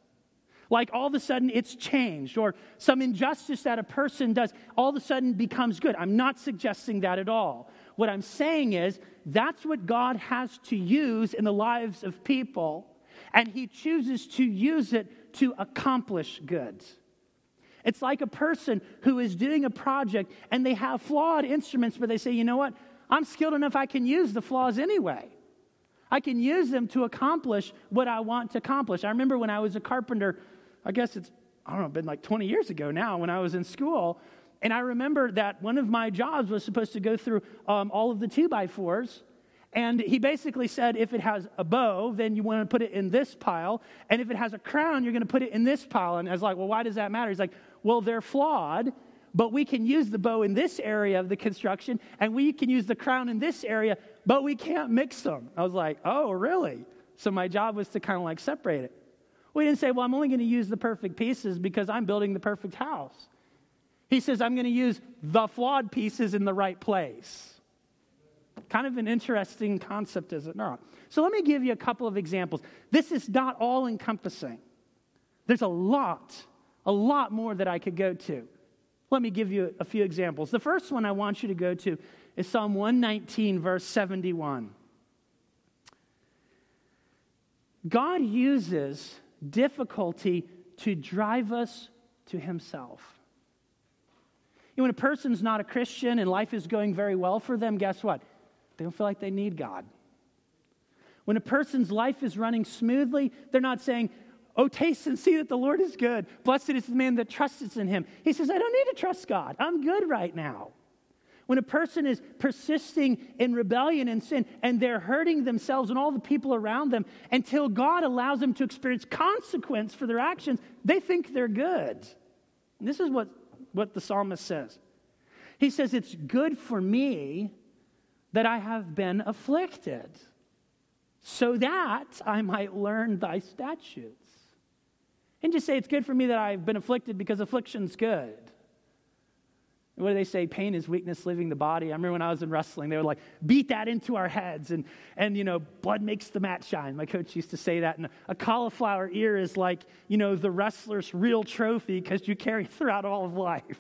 Like all of a sudden it's changed, or some injustice that a person does all of a sudden becomes good. I'm not suggesting that at all. What I'm saying is that's what God has to use in the lives of people, and he chooses to use it to accomplish good. It's like a person who is doing a project and they have flawed instruments, but they say, you know what? I'm skilled enough, I can use the flaws anyway. I can use them to accomplish what I want to accomplish. I remember when I was a carpenter, I guess it's, been like 20 years ago now when I was in school, and I remember that one of my jobs was supposed to go through all of the 2x4s, and he basically said, if it has a bow, then you want to put it in this pile, and if it has a crown, you're going to put it in this pile. And I was like, well, why does that matter? He's like, well, they're flawed, but we can use the bow in this area of the construction, and we can use the crown in this area, but we can't mix them. I was like, oh, really? So my job was to kind of like separate it. We didn't say, well, I'm only going to use the perfect pieces because I'm building the perfect house. He says, I'm going to use the flawed pieces in the right place. Kind of an interesting concept, is it not? So let me give you a couple of examples. This is not all-encompassing. There's a lot more that I could go to. Let me give you a few examples. The first one I want you to go to is Psalm 119, verse 71. God uses difficulty to drive us to himself. You know, when a person's not a Christian and life is going very well for them, guess what? They don't feel like they need God. When a person's life is running smoothly, they're not saying, oh, taste and see that the Lord is good. Blessed is the man that trusts in him. He says, I don't need to trust God. I'm good right now. When a person is persisting in rebellion and sin, and they're hurting themselves and all the people around them until God allows them to experience consequence for their actions, they think they're good. And this is what the psalmist says. He says, it's good for me that I have been afflicted, so that I might learn thy statutes. And just say, it's good for me that I've been afflicted because affliction's good. What do they say? Pain is weakness, leaving the body. I remember when I was in wrestling, they would like beat that into our heads, and blood makes the mat shine. My coach used to say that. And a cauliflower ear is like, the wrestler's real trophy because you carry throughout all of life.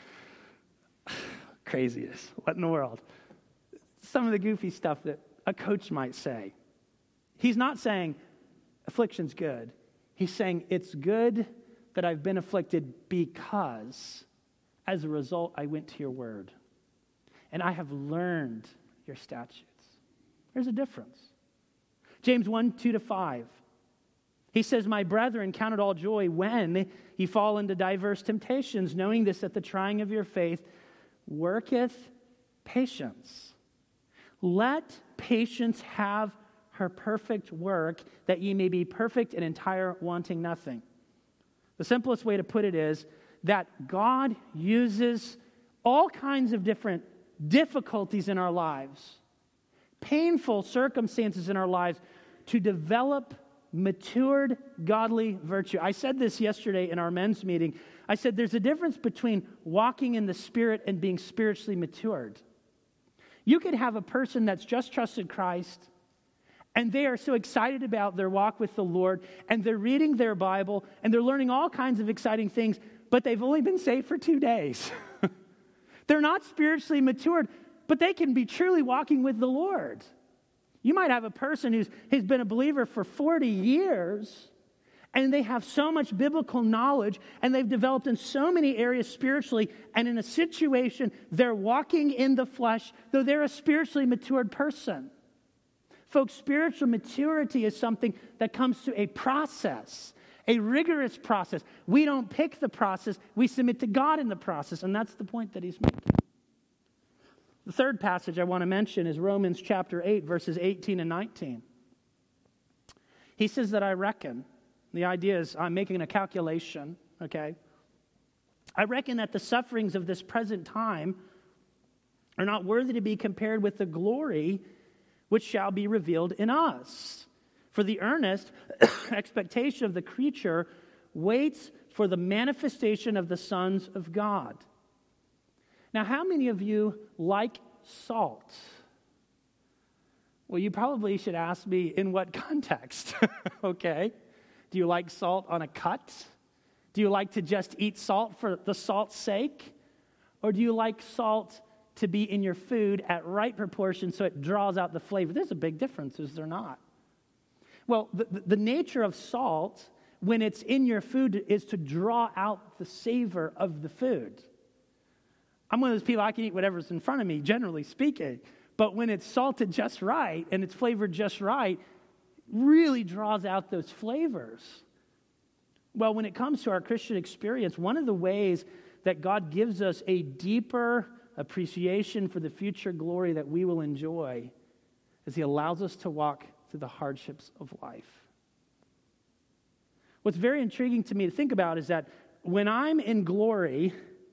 Craziness. What in the world? Some of the goofy stuff that a coach might say. He's not saying affliction's good. He's saying it's good that I've been afflicted because as a result I went to your word and I have learned your statutes. There's a difference. James 1, 2-5. He says, my brethren, count it all joy when ye fall into diverse temptations, knowing this, that the trying of your faith worketh patience. Let patience have her perfect work, that ye may be perfect and entire, wanting nothing. The simplest way to put it is that God uses all kinds of different difficulties in our lives, painful circumstances in our lives, to develop matured godly virtue. I said this yesterday in our men's meeting. I said there's a difference between walking in the Spirit and being spiritually matured. You could have a person that's just trusted Christ, and they are so excited about their walk with the Lord, and they're reading their Bible, and they're learning all kinds of exciting things, but they've only been saved for 2 days. They're not spiritually matured, but they can be truly walking with the Lord. You might have a person who's been a believer for 40 years, And they have so much biblical knowledge, and they've developed in so many areas spiritually, and in a situation, they're walking in the flesh, though they're a spiritually matured person. Folks, spiritual maturity is something that comes to a process, a rigorous process. We don't pick the process, we submit to God in the process, and that's the point that he's making. The third passage I want to mention is Romans chapter 8, verses 18 and 19. He says that I reckon. The idea is I'm making a calculation, okay? I reckon that the sufferings of this present time are not worthy to be compared with the glory which shall be revealed in us. For the earnest expectation of the creature waits for the manifestation of the sons of God. Now, how many of you like salt? Well, you probably should ask me in what context, okay? Do you like salt on a cut? Do you like to just eat salt for the salt's sake? Or do you like salt to be in your food at right proportion so it draws out the flavor? There's a big difference, is there not? Well, the nature of salt, when it's in your food, is to draw out the savor of the food. I'm one of those people, I can eat whatever's in front of me, generally speaking. But when it's salted just right and it's flavored just right, really draws out those flavors. Well, when it comes to our Christian experience, one of the ways that God gives us a deeper appreciation for the future glory that we will enjoy is he allows us to walk through the hardships of life. What's very intriguing to me to think about is that when I'm in glory,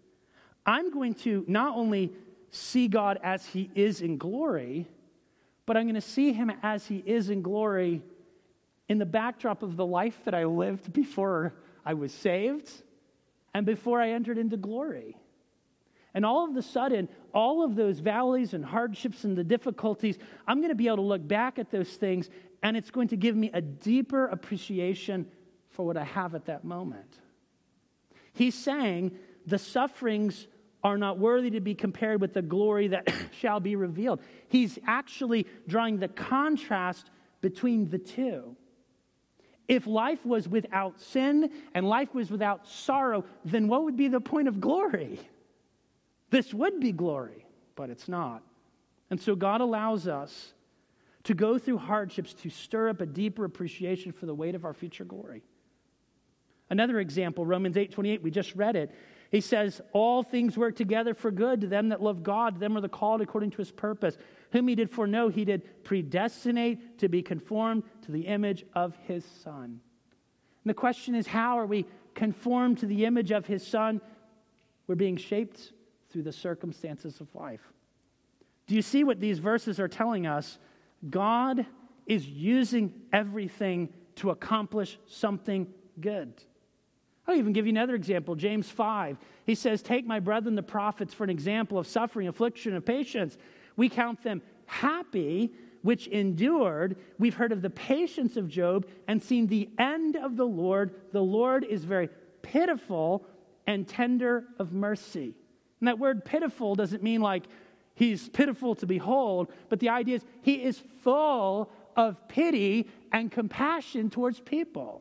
I'm going to not only see God as he is in glory, but I'm going to see him as he is in glory in the backdrop of the life that I lived before I was saved and before I entered into glory. And all of a sudden, all of those valleys and hardships and the difficulties, I'm going to be able to look back at those things, and it's going to give me a deeper appreciation for what I have at that moment. He's saying the sufferings are not worthy to be compared with the glory that shall be revealed. He's actually drawing the contrast between the two. If life was without sin and life was without sorrow, then what would be the point of glory? This would be glory, but it's not. And so God allows us to go through hardships to stir up a deeper appreciation for the weight of our future glory. Another example, Romans 8:28, we just read it. He says, all things work together for good to them that love God, to them are the called according to his purpose. Whom he did foreknow, he did predestinate to be conformed to the image of his Son. And the question is, how are we conformed to the image of his Son? We're being shaped through the circumstances of life. Do you see what these verses are telling us? God is using everything to accomplish something good. I'll even give you another example, James 5. He says, take my brethren the prophets for an example of suffering, affliction, and patience. We count them happy which endured. We've heard of the patience of Job and seen the end of the Lord. The Lord is very pitiful and tender of mercy. And that word pitiful doesn't mean like he's pitiful to behold, but the idea is he is full of pity and compassion towards people.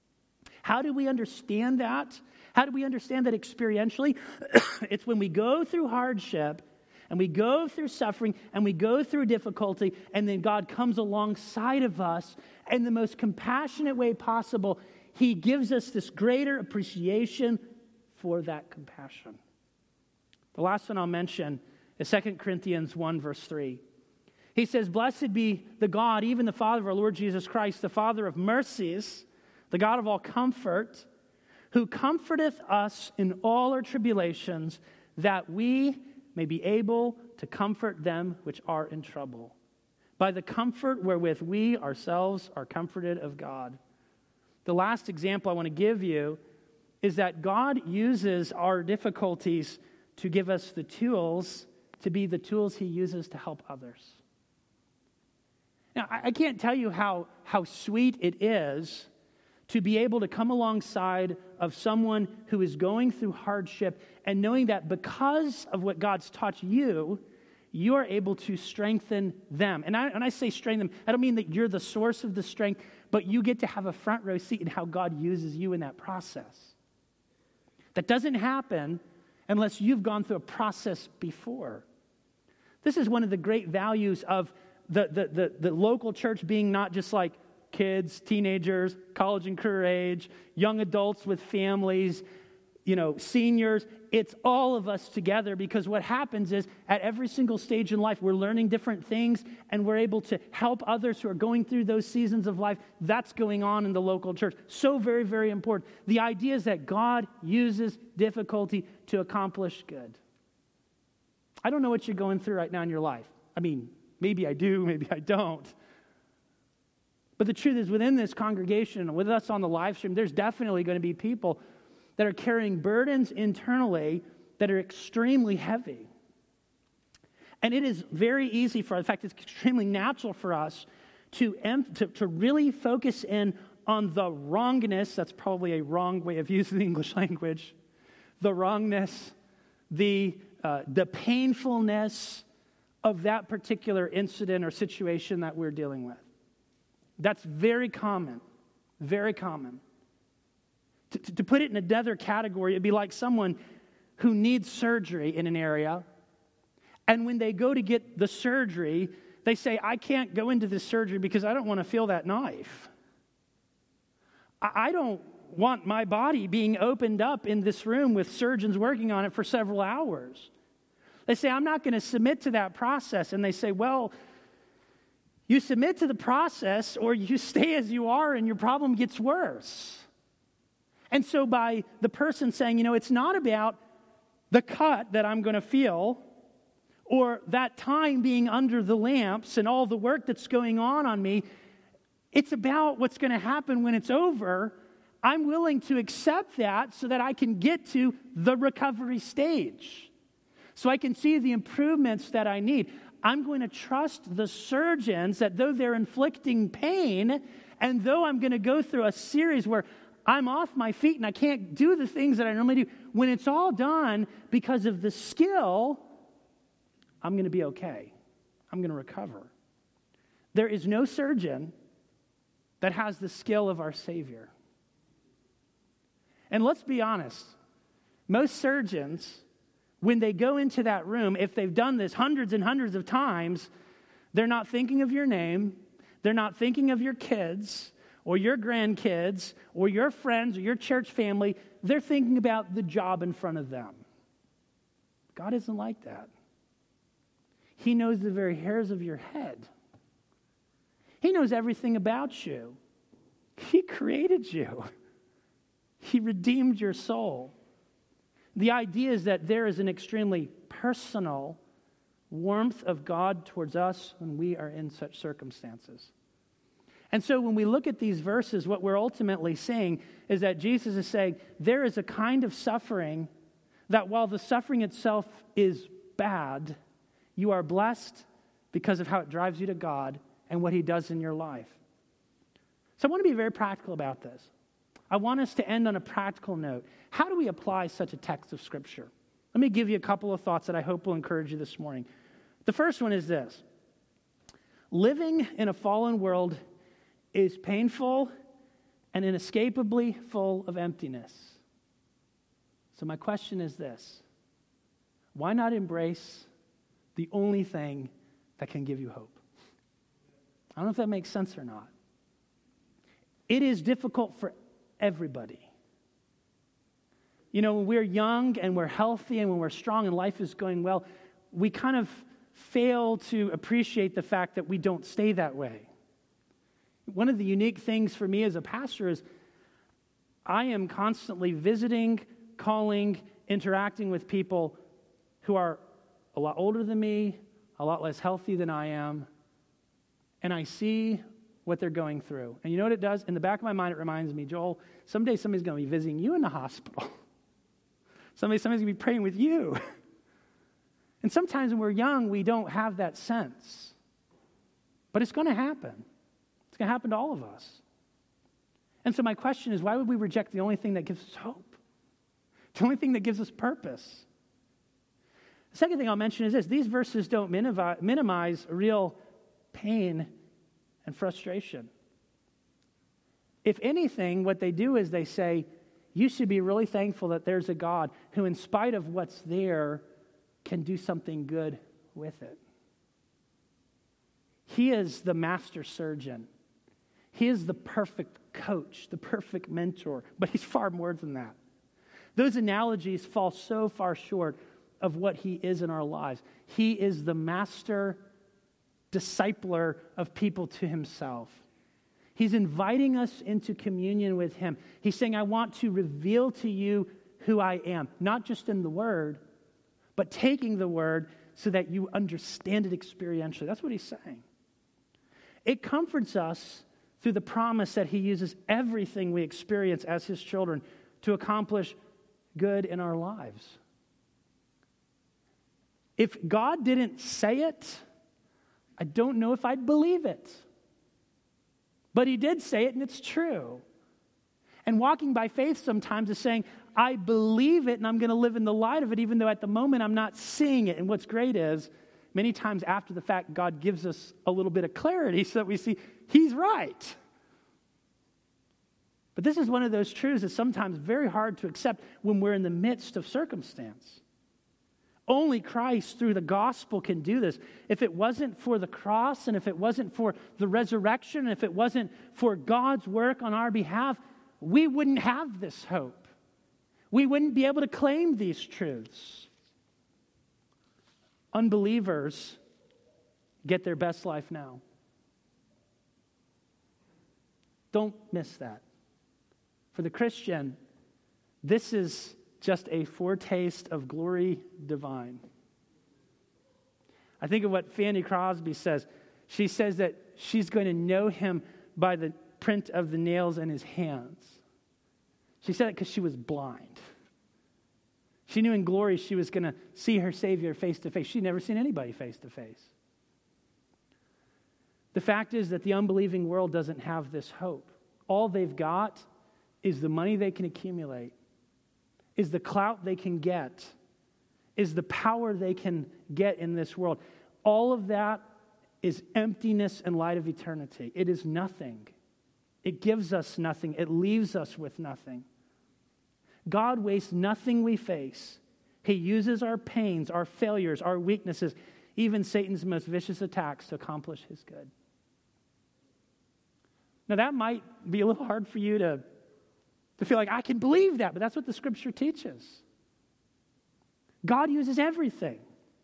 How do we understand that? How do we understand that experientially? It's when we go through hardship and we go through suffering and we go through difficulty, and then God comes alongside of us in the most compassionate way possible. He gives us this greater appreciation for that compassion. The last one I'll mention is 2 Corinthians 1, verse 3. He says, blessed be the God, even the Father of our Lord Jesus Christ, the Father of mercies, the God of all comfort, who comforteth us in all our tribulations, that we may be able to comfort them which are in trouble, by the comfort wherewith we ourselves are comforted of God. The last example I want to give you is that God uses our difficulties to give us the tools to be the tools he uses to help others. Now, I can't tell you how sweet it is to be able to come alongside of someone who is going through hardship and knowing that because of what God's taught you, you are able to strengthen them. And I say strengthen them, I don't mean that you're the source of the strength, but you get to have a front row seat in how God uses you in that process. That doesn't happen unless you've gone through a process before. This is one of the great values of the local church being not just like kids, teenagers, college and career age, young adults with families, seniors. It's all of us together, because what happens is at every single stage in life, we're learning different things and we're able to help others who are going through those seasons of life. That's going on in the local church. So very, very important. The idea is that God uses difficulty to accomplish good. I don't know what you're going through right now in your life. I mean, maybe I do, maybe I don't. But the truth is, within this congregation, with us on the live stream, there's definitely going to be people that are carrying burdens internally that are extremely heavy. And it is very easy for us, in fact, it's extremely natural for us to really focus in on the wrongness. That's probably a wrong way of using the English language. The wrongness, the painfulness of that particular incident or situation that we're dealing with. That's very common, very common. To put it in another category, it'd be like someone who needs surgery in an area, and when they go to get the surgery, they say, I can't go into this surgery because I don't want to feel that knife. I don't want my body being opened up in this room with surgeons working on it for several hours. They say, I'm not going to submit to that process. And they say, well, you submit to the process or you stay as you are and your problem gets worse. And so by the person saying, it's not about the cut that I'm going to feel or that time being under the lamps and all the work that's going on me, it's about what's going to happen when it's over. I'm willing to accept that so that I can get to the recovery stage, so I can see the improvements that I need. I'm going to trust the surgeons that though they're inflicting pain, and though I'm going to go through a series where I'm off my feet and I can't do the things that I normally do, when it's all done, because of the skill, I'm going to be okay. I'm going to recover. There is no surgeon that has the skill of our Savior. And let's be honest, most surgeons, when they go into that room, if they've done this hundreds and hundreds of times, they're not thinking of your name, they're not thinking of your kids, or your grandkids, or your friends, or your church family. They're thinking about the job in front of them. God isn't like that. He knows the very hairs of your head. He knows everything about you. He created you. He redeemed your soul. The idea is that there is an extremely personal warmth of God towards us when we are in such circumstances. And so when we look at these verses, what we're ultimately saying is that Jesus is saying there is a kind of suffering that while the suffering itself is bad, you are blessed because of how it drives you to God and what He does in your life. So I want to be very practical about this. I want us to end on a practical note. How do we apply such a text of Scripture? Let me give you a couple of thoughts that I hope will encourage you this morning. The first one is this. Living in a fallen world is painful and inescapably full of emptiness. So my question is this. Why not embrace the only thing that can give you hope? I don't know if that makes sense or not. It is difficult for everybody. When we're young and we're healthy and when we're strong and life is going well, we kind of fail to appreciate the fact that we don't stay that way. One of the unique things for me as a pastor is I am constantly visiting, calling, interacting with people who are a lot older than me, a lot less healthy than I am, and I see what they're going through. And you know what it does? In the back of my mind, it reminds me, Joel, someday somebody's going to be visiting you in the hospital. Somebody's going to be praying with you. And sometimes when we're young, we don't have that sense. But it's going to happen. It's going to happen to all of us. And so my question is, why would we reject the only thing that gives us hope? The only thing that gives us purpose? The second thing I'll mention is this. These verses don't minimize real pain and frustration. If anything, what they do is they say, you should be really thankful that there's a God who, in spite of what's there, can do something good with it. He is the master surgeon. He is the perfect coach, the perfect mentor, but he's far more than that. Those analogies fall so far short of what he is in our lives. He is the master discipler of people to himself. He's inviting us into communion with him. He's saying, I want to reveal to you who I am, not just in the word, but taking the word so that you understand it experientially. That's what he's saying. It comforts us through the promise that he uses everything we experience as his children to accomplish good in our lives. If God didn't say it, I don't know if I'd believe it. But he did say it, and it's true. And walking by faith sometimes is saying, I believe it, and I'm going to live in the light of it, even though at the moment I'm not seeing it. And what's great is, many times after the fact, God gives us a little bit of clarity so that we see he's right. But this is one of those truths that's sometimes very hard to accept when we're in the midst of circumstance. Only Christ through the gospel can do this. If it wasn't for the cross, and if it wasn't for the resurrection, and if it wasn't for God's work on our behalf, we wouldn't have this hope. We wouldn't be able to claim these truths. Unbelievers get their best life now. Don't miss that. For the Christian, this is just a foretaste of glory divine. I think of what Fanny Crosby says. She says that she's going to know him by the print of the nails in his hands. She said it because she was blind. She knew in glory she was going to see her Savior face to face. She'd never seen anybody face to face. The fact is that the unbelieving world doesn't have this hope. All they've got is the money they can accumulate, is the clout they can get, is the power they can get in this world. All of that is emptiness in light of eternity. It is nothing. It gives us nothing. It leaves us with nothing. God wastes nothing we face. He uses our pains, our failures, our weaknesses, even Satan's most vicious attacks to accomplish his good. Now that might be a little hard for you to feel like, I can believe that, but that's what the Scripture teaches. God uses everything.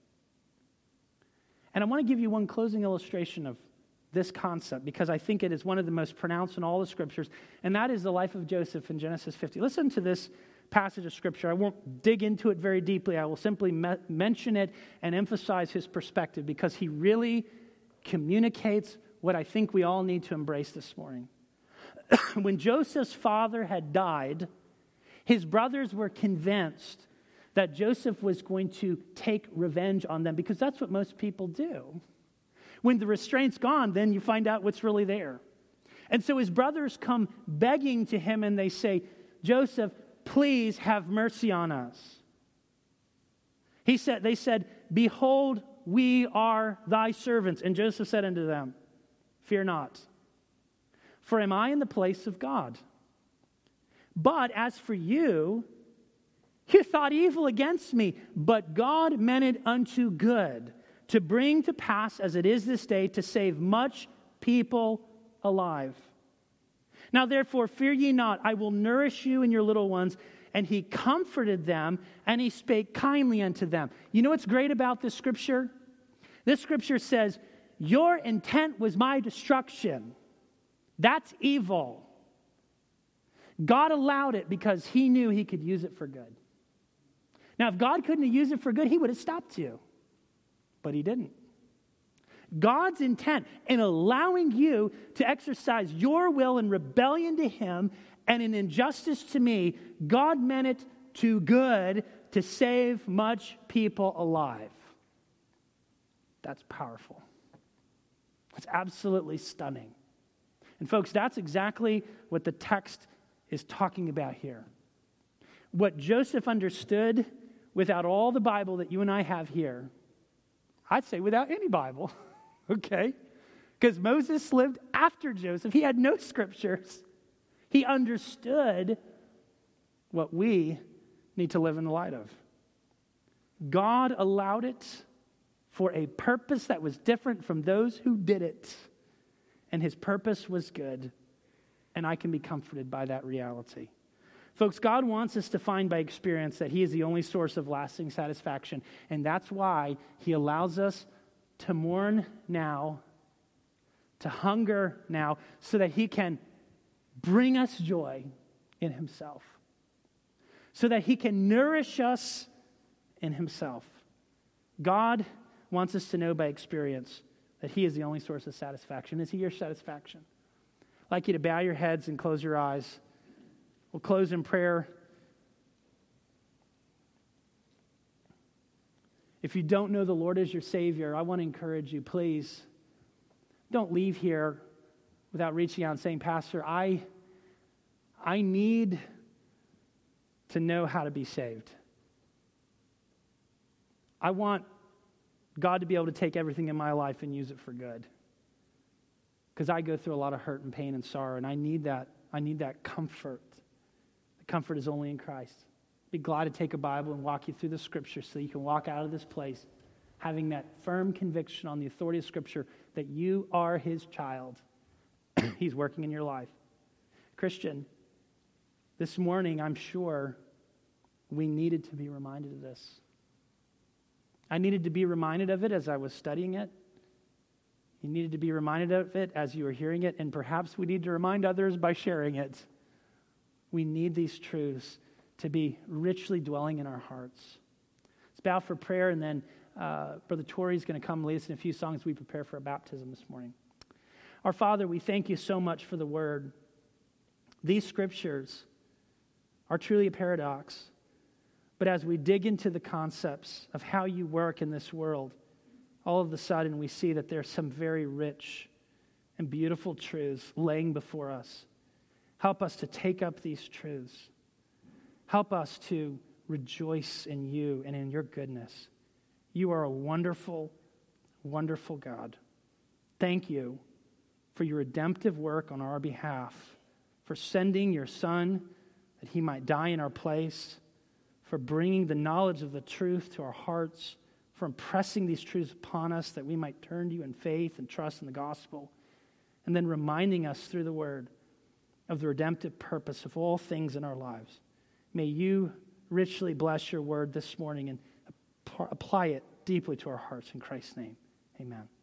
And I want to give you one closing illustration of this concept because I think it is one of the most pronounced in all the Scriptures, and that is the life of Joseph in Genesis 50. Listen to this passage of Scripture. I won't dig into it very deeply. I will simply mention it and emphasize his perspective because he really communicates what I think we all need to embrace this morning. When Joseph's father had died, his brothers were convinced that Joseph was going to take revenge on them because that's what most people do. When the restraint's gone, then you find out what's really there. And so his brothers come begging to him and they say, Joseph, please have mercy on us. They said, behold, we are thy servants. And Joseph said unto them, fear not. For am I in the place of God? But as for you, you thought evil against me, but God meant it unto good, to bring to pass as it is this day, to save much people alive. Now therefore fear ye not, I will nourish you and your little ones. And he comforted them, and he spake kindly unto them. You know what's great about this scripture? This scripture says, your intent was my destruction. That's evil. God allowed it because he knew he could use it for good. Now, if God couldn't have used it for good, he would have stopped you. But he didn't. God's intent in allowing you to exercise your will in rebellion to him and in injustice to me, God meant it to good to save much people alive. That's powerful. It's absolutely stunning. And folks, that's exactly what the text is talking about here. What Joseph understood without all the Bible that you and I have here, I'd say without any Bible, okay? Because Moses lived after Joseph. He had no scriptures. He understood what we need to live in the light of. God allowed it for a purpose that was different from those who did it. And his purpose was good. And I can be comforted by that reality. Folks, God wants us to find by experience that he is the only source of lasting satisfaction. And that's why he allows us to mourn now, to hunger now, so that he can bring us joy in himself. So that he can nourish us in himself. God wants us to know by experience that he is the only source of satisfaction. Is he your satisfaction? I'd like you to bow your heads and close your eyes. We'll close in prayer. If you don't know the Lord as your Savior, I want to encourage you, please, don't leave here without reaching out and saying, Pastor, I need to know how to be saved. I want God to be able to take everything in my life and use it for good. Because I go through a lot of hurt and pain and sorrow, and I need that. I need that comfort. The comfort is only in Christ. Be glad to take a Bible and walk you through the Scripture so you can walk out of this place having that firm conviction on the authority of Scripture that you are his child. He's working in your life. Christian, this morning, I'm sure we needed to be reminded of this. I needed to be reminded of it as I was studying it. You needed to be reminded of it as you were hearing it, and perhaps we need to remind others by sharing it. We need these truths to be richly dwelling in our hearts. Let's bow for prayer, and then Brother Torrey is going to come lead us in a few songs as we prepare for our baptism this morning. Our Father, we thank you so much for the Word. These Scriptures are truly a paradox. But as we dig into the concepts of how you work in this world, all of a sudden we see that there's some very rich and beautiful truths laying before us. Help us to take up these truths. Help us to rejoice in you and in your goodness. You are a wonderful, wonderful God. Thank you for your redemptive work on our behalf, for sending your Son that he might die in our place, for bringing the knowledge of the truth to our hearts, for impressing these truths upon us that we might turn to you in faith and trust in the gospel, and then reminding us through the word of the redemptive purpose of all things in our lives. May you richly bless your word this morning and apply it deeply to our hearts in Christ's name. Amen.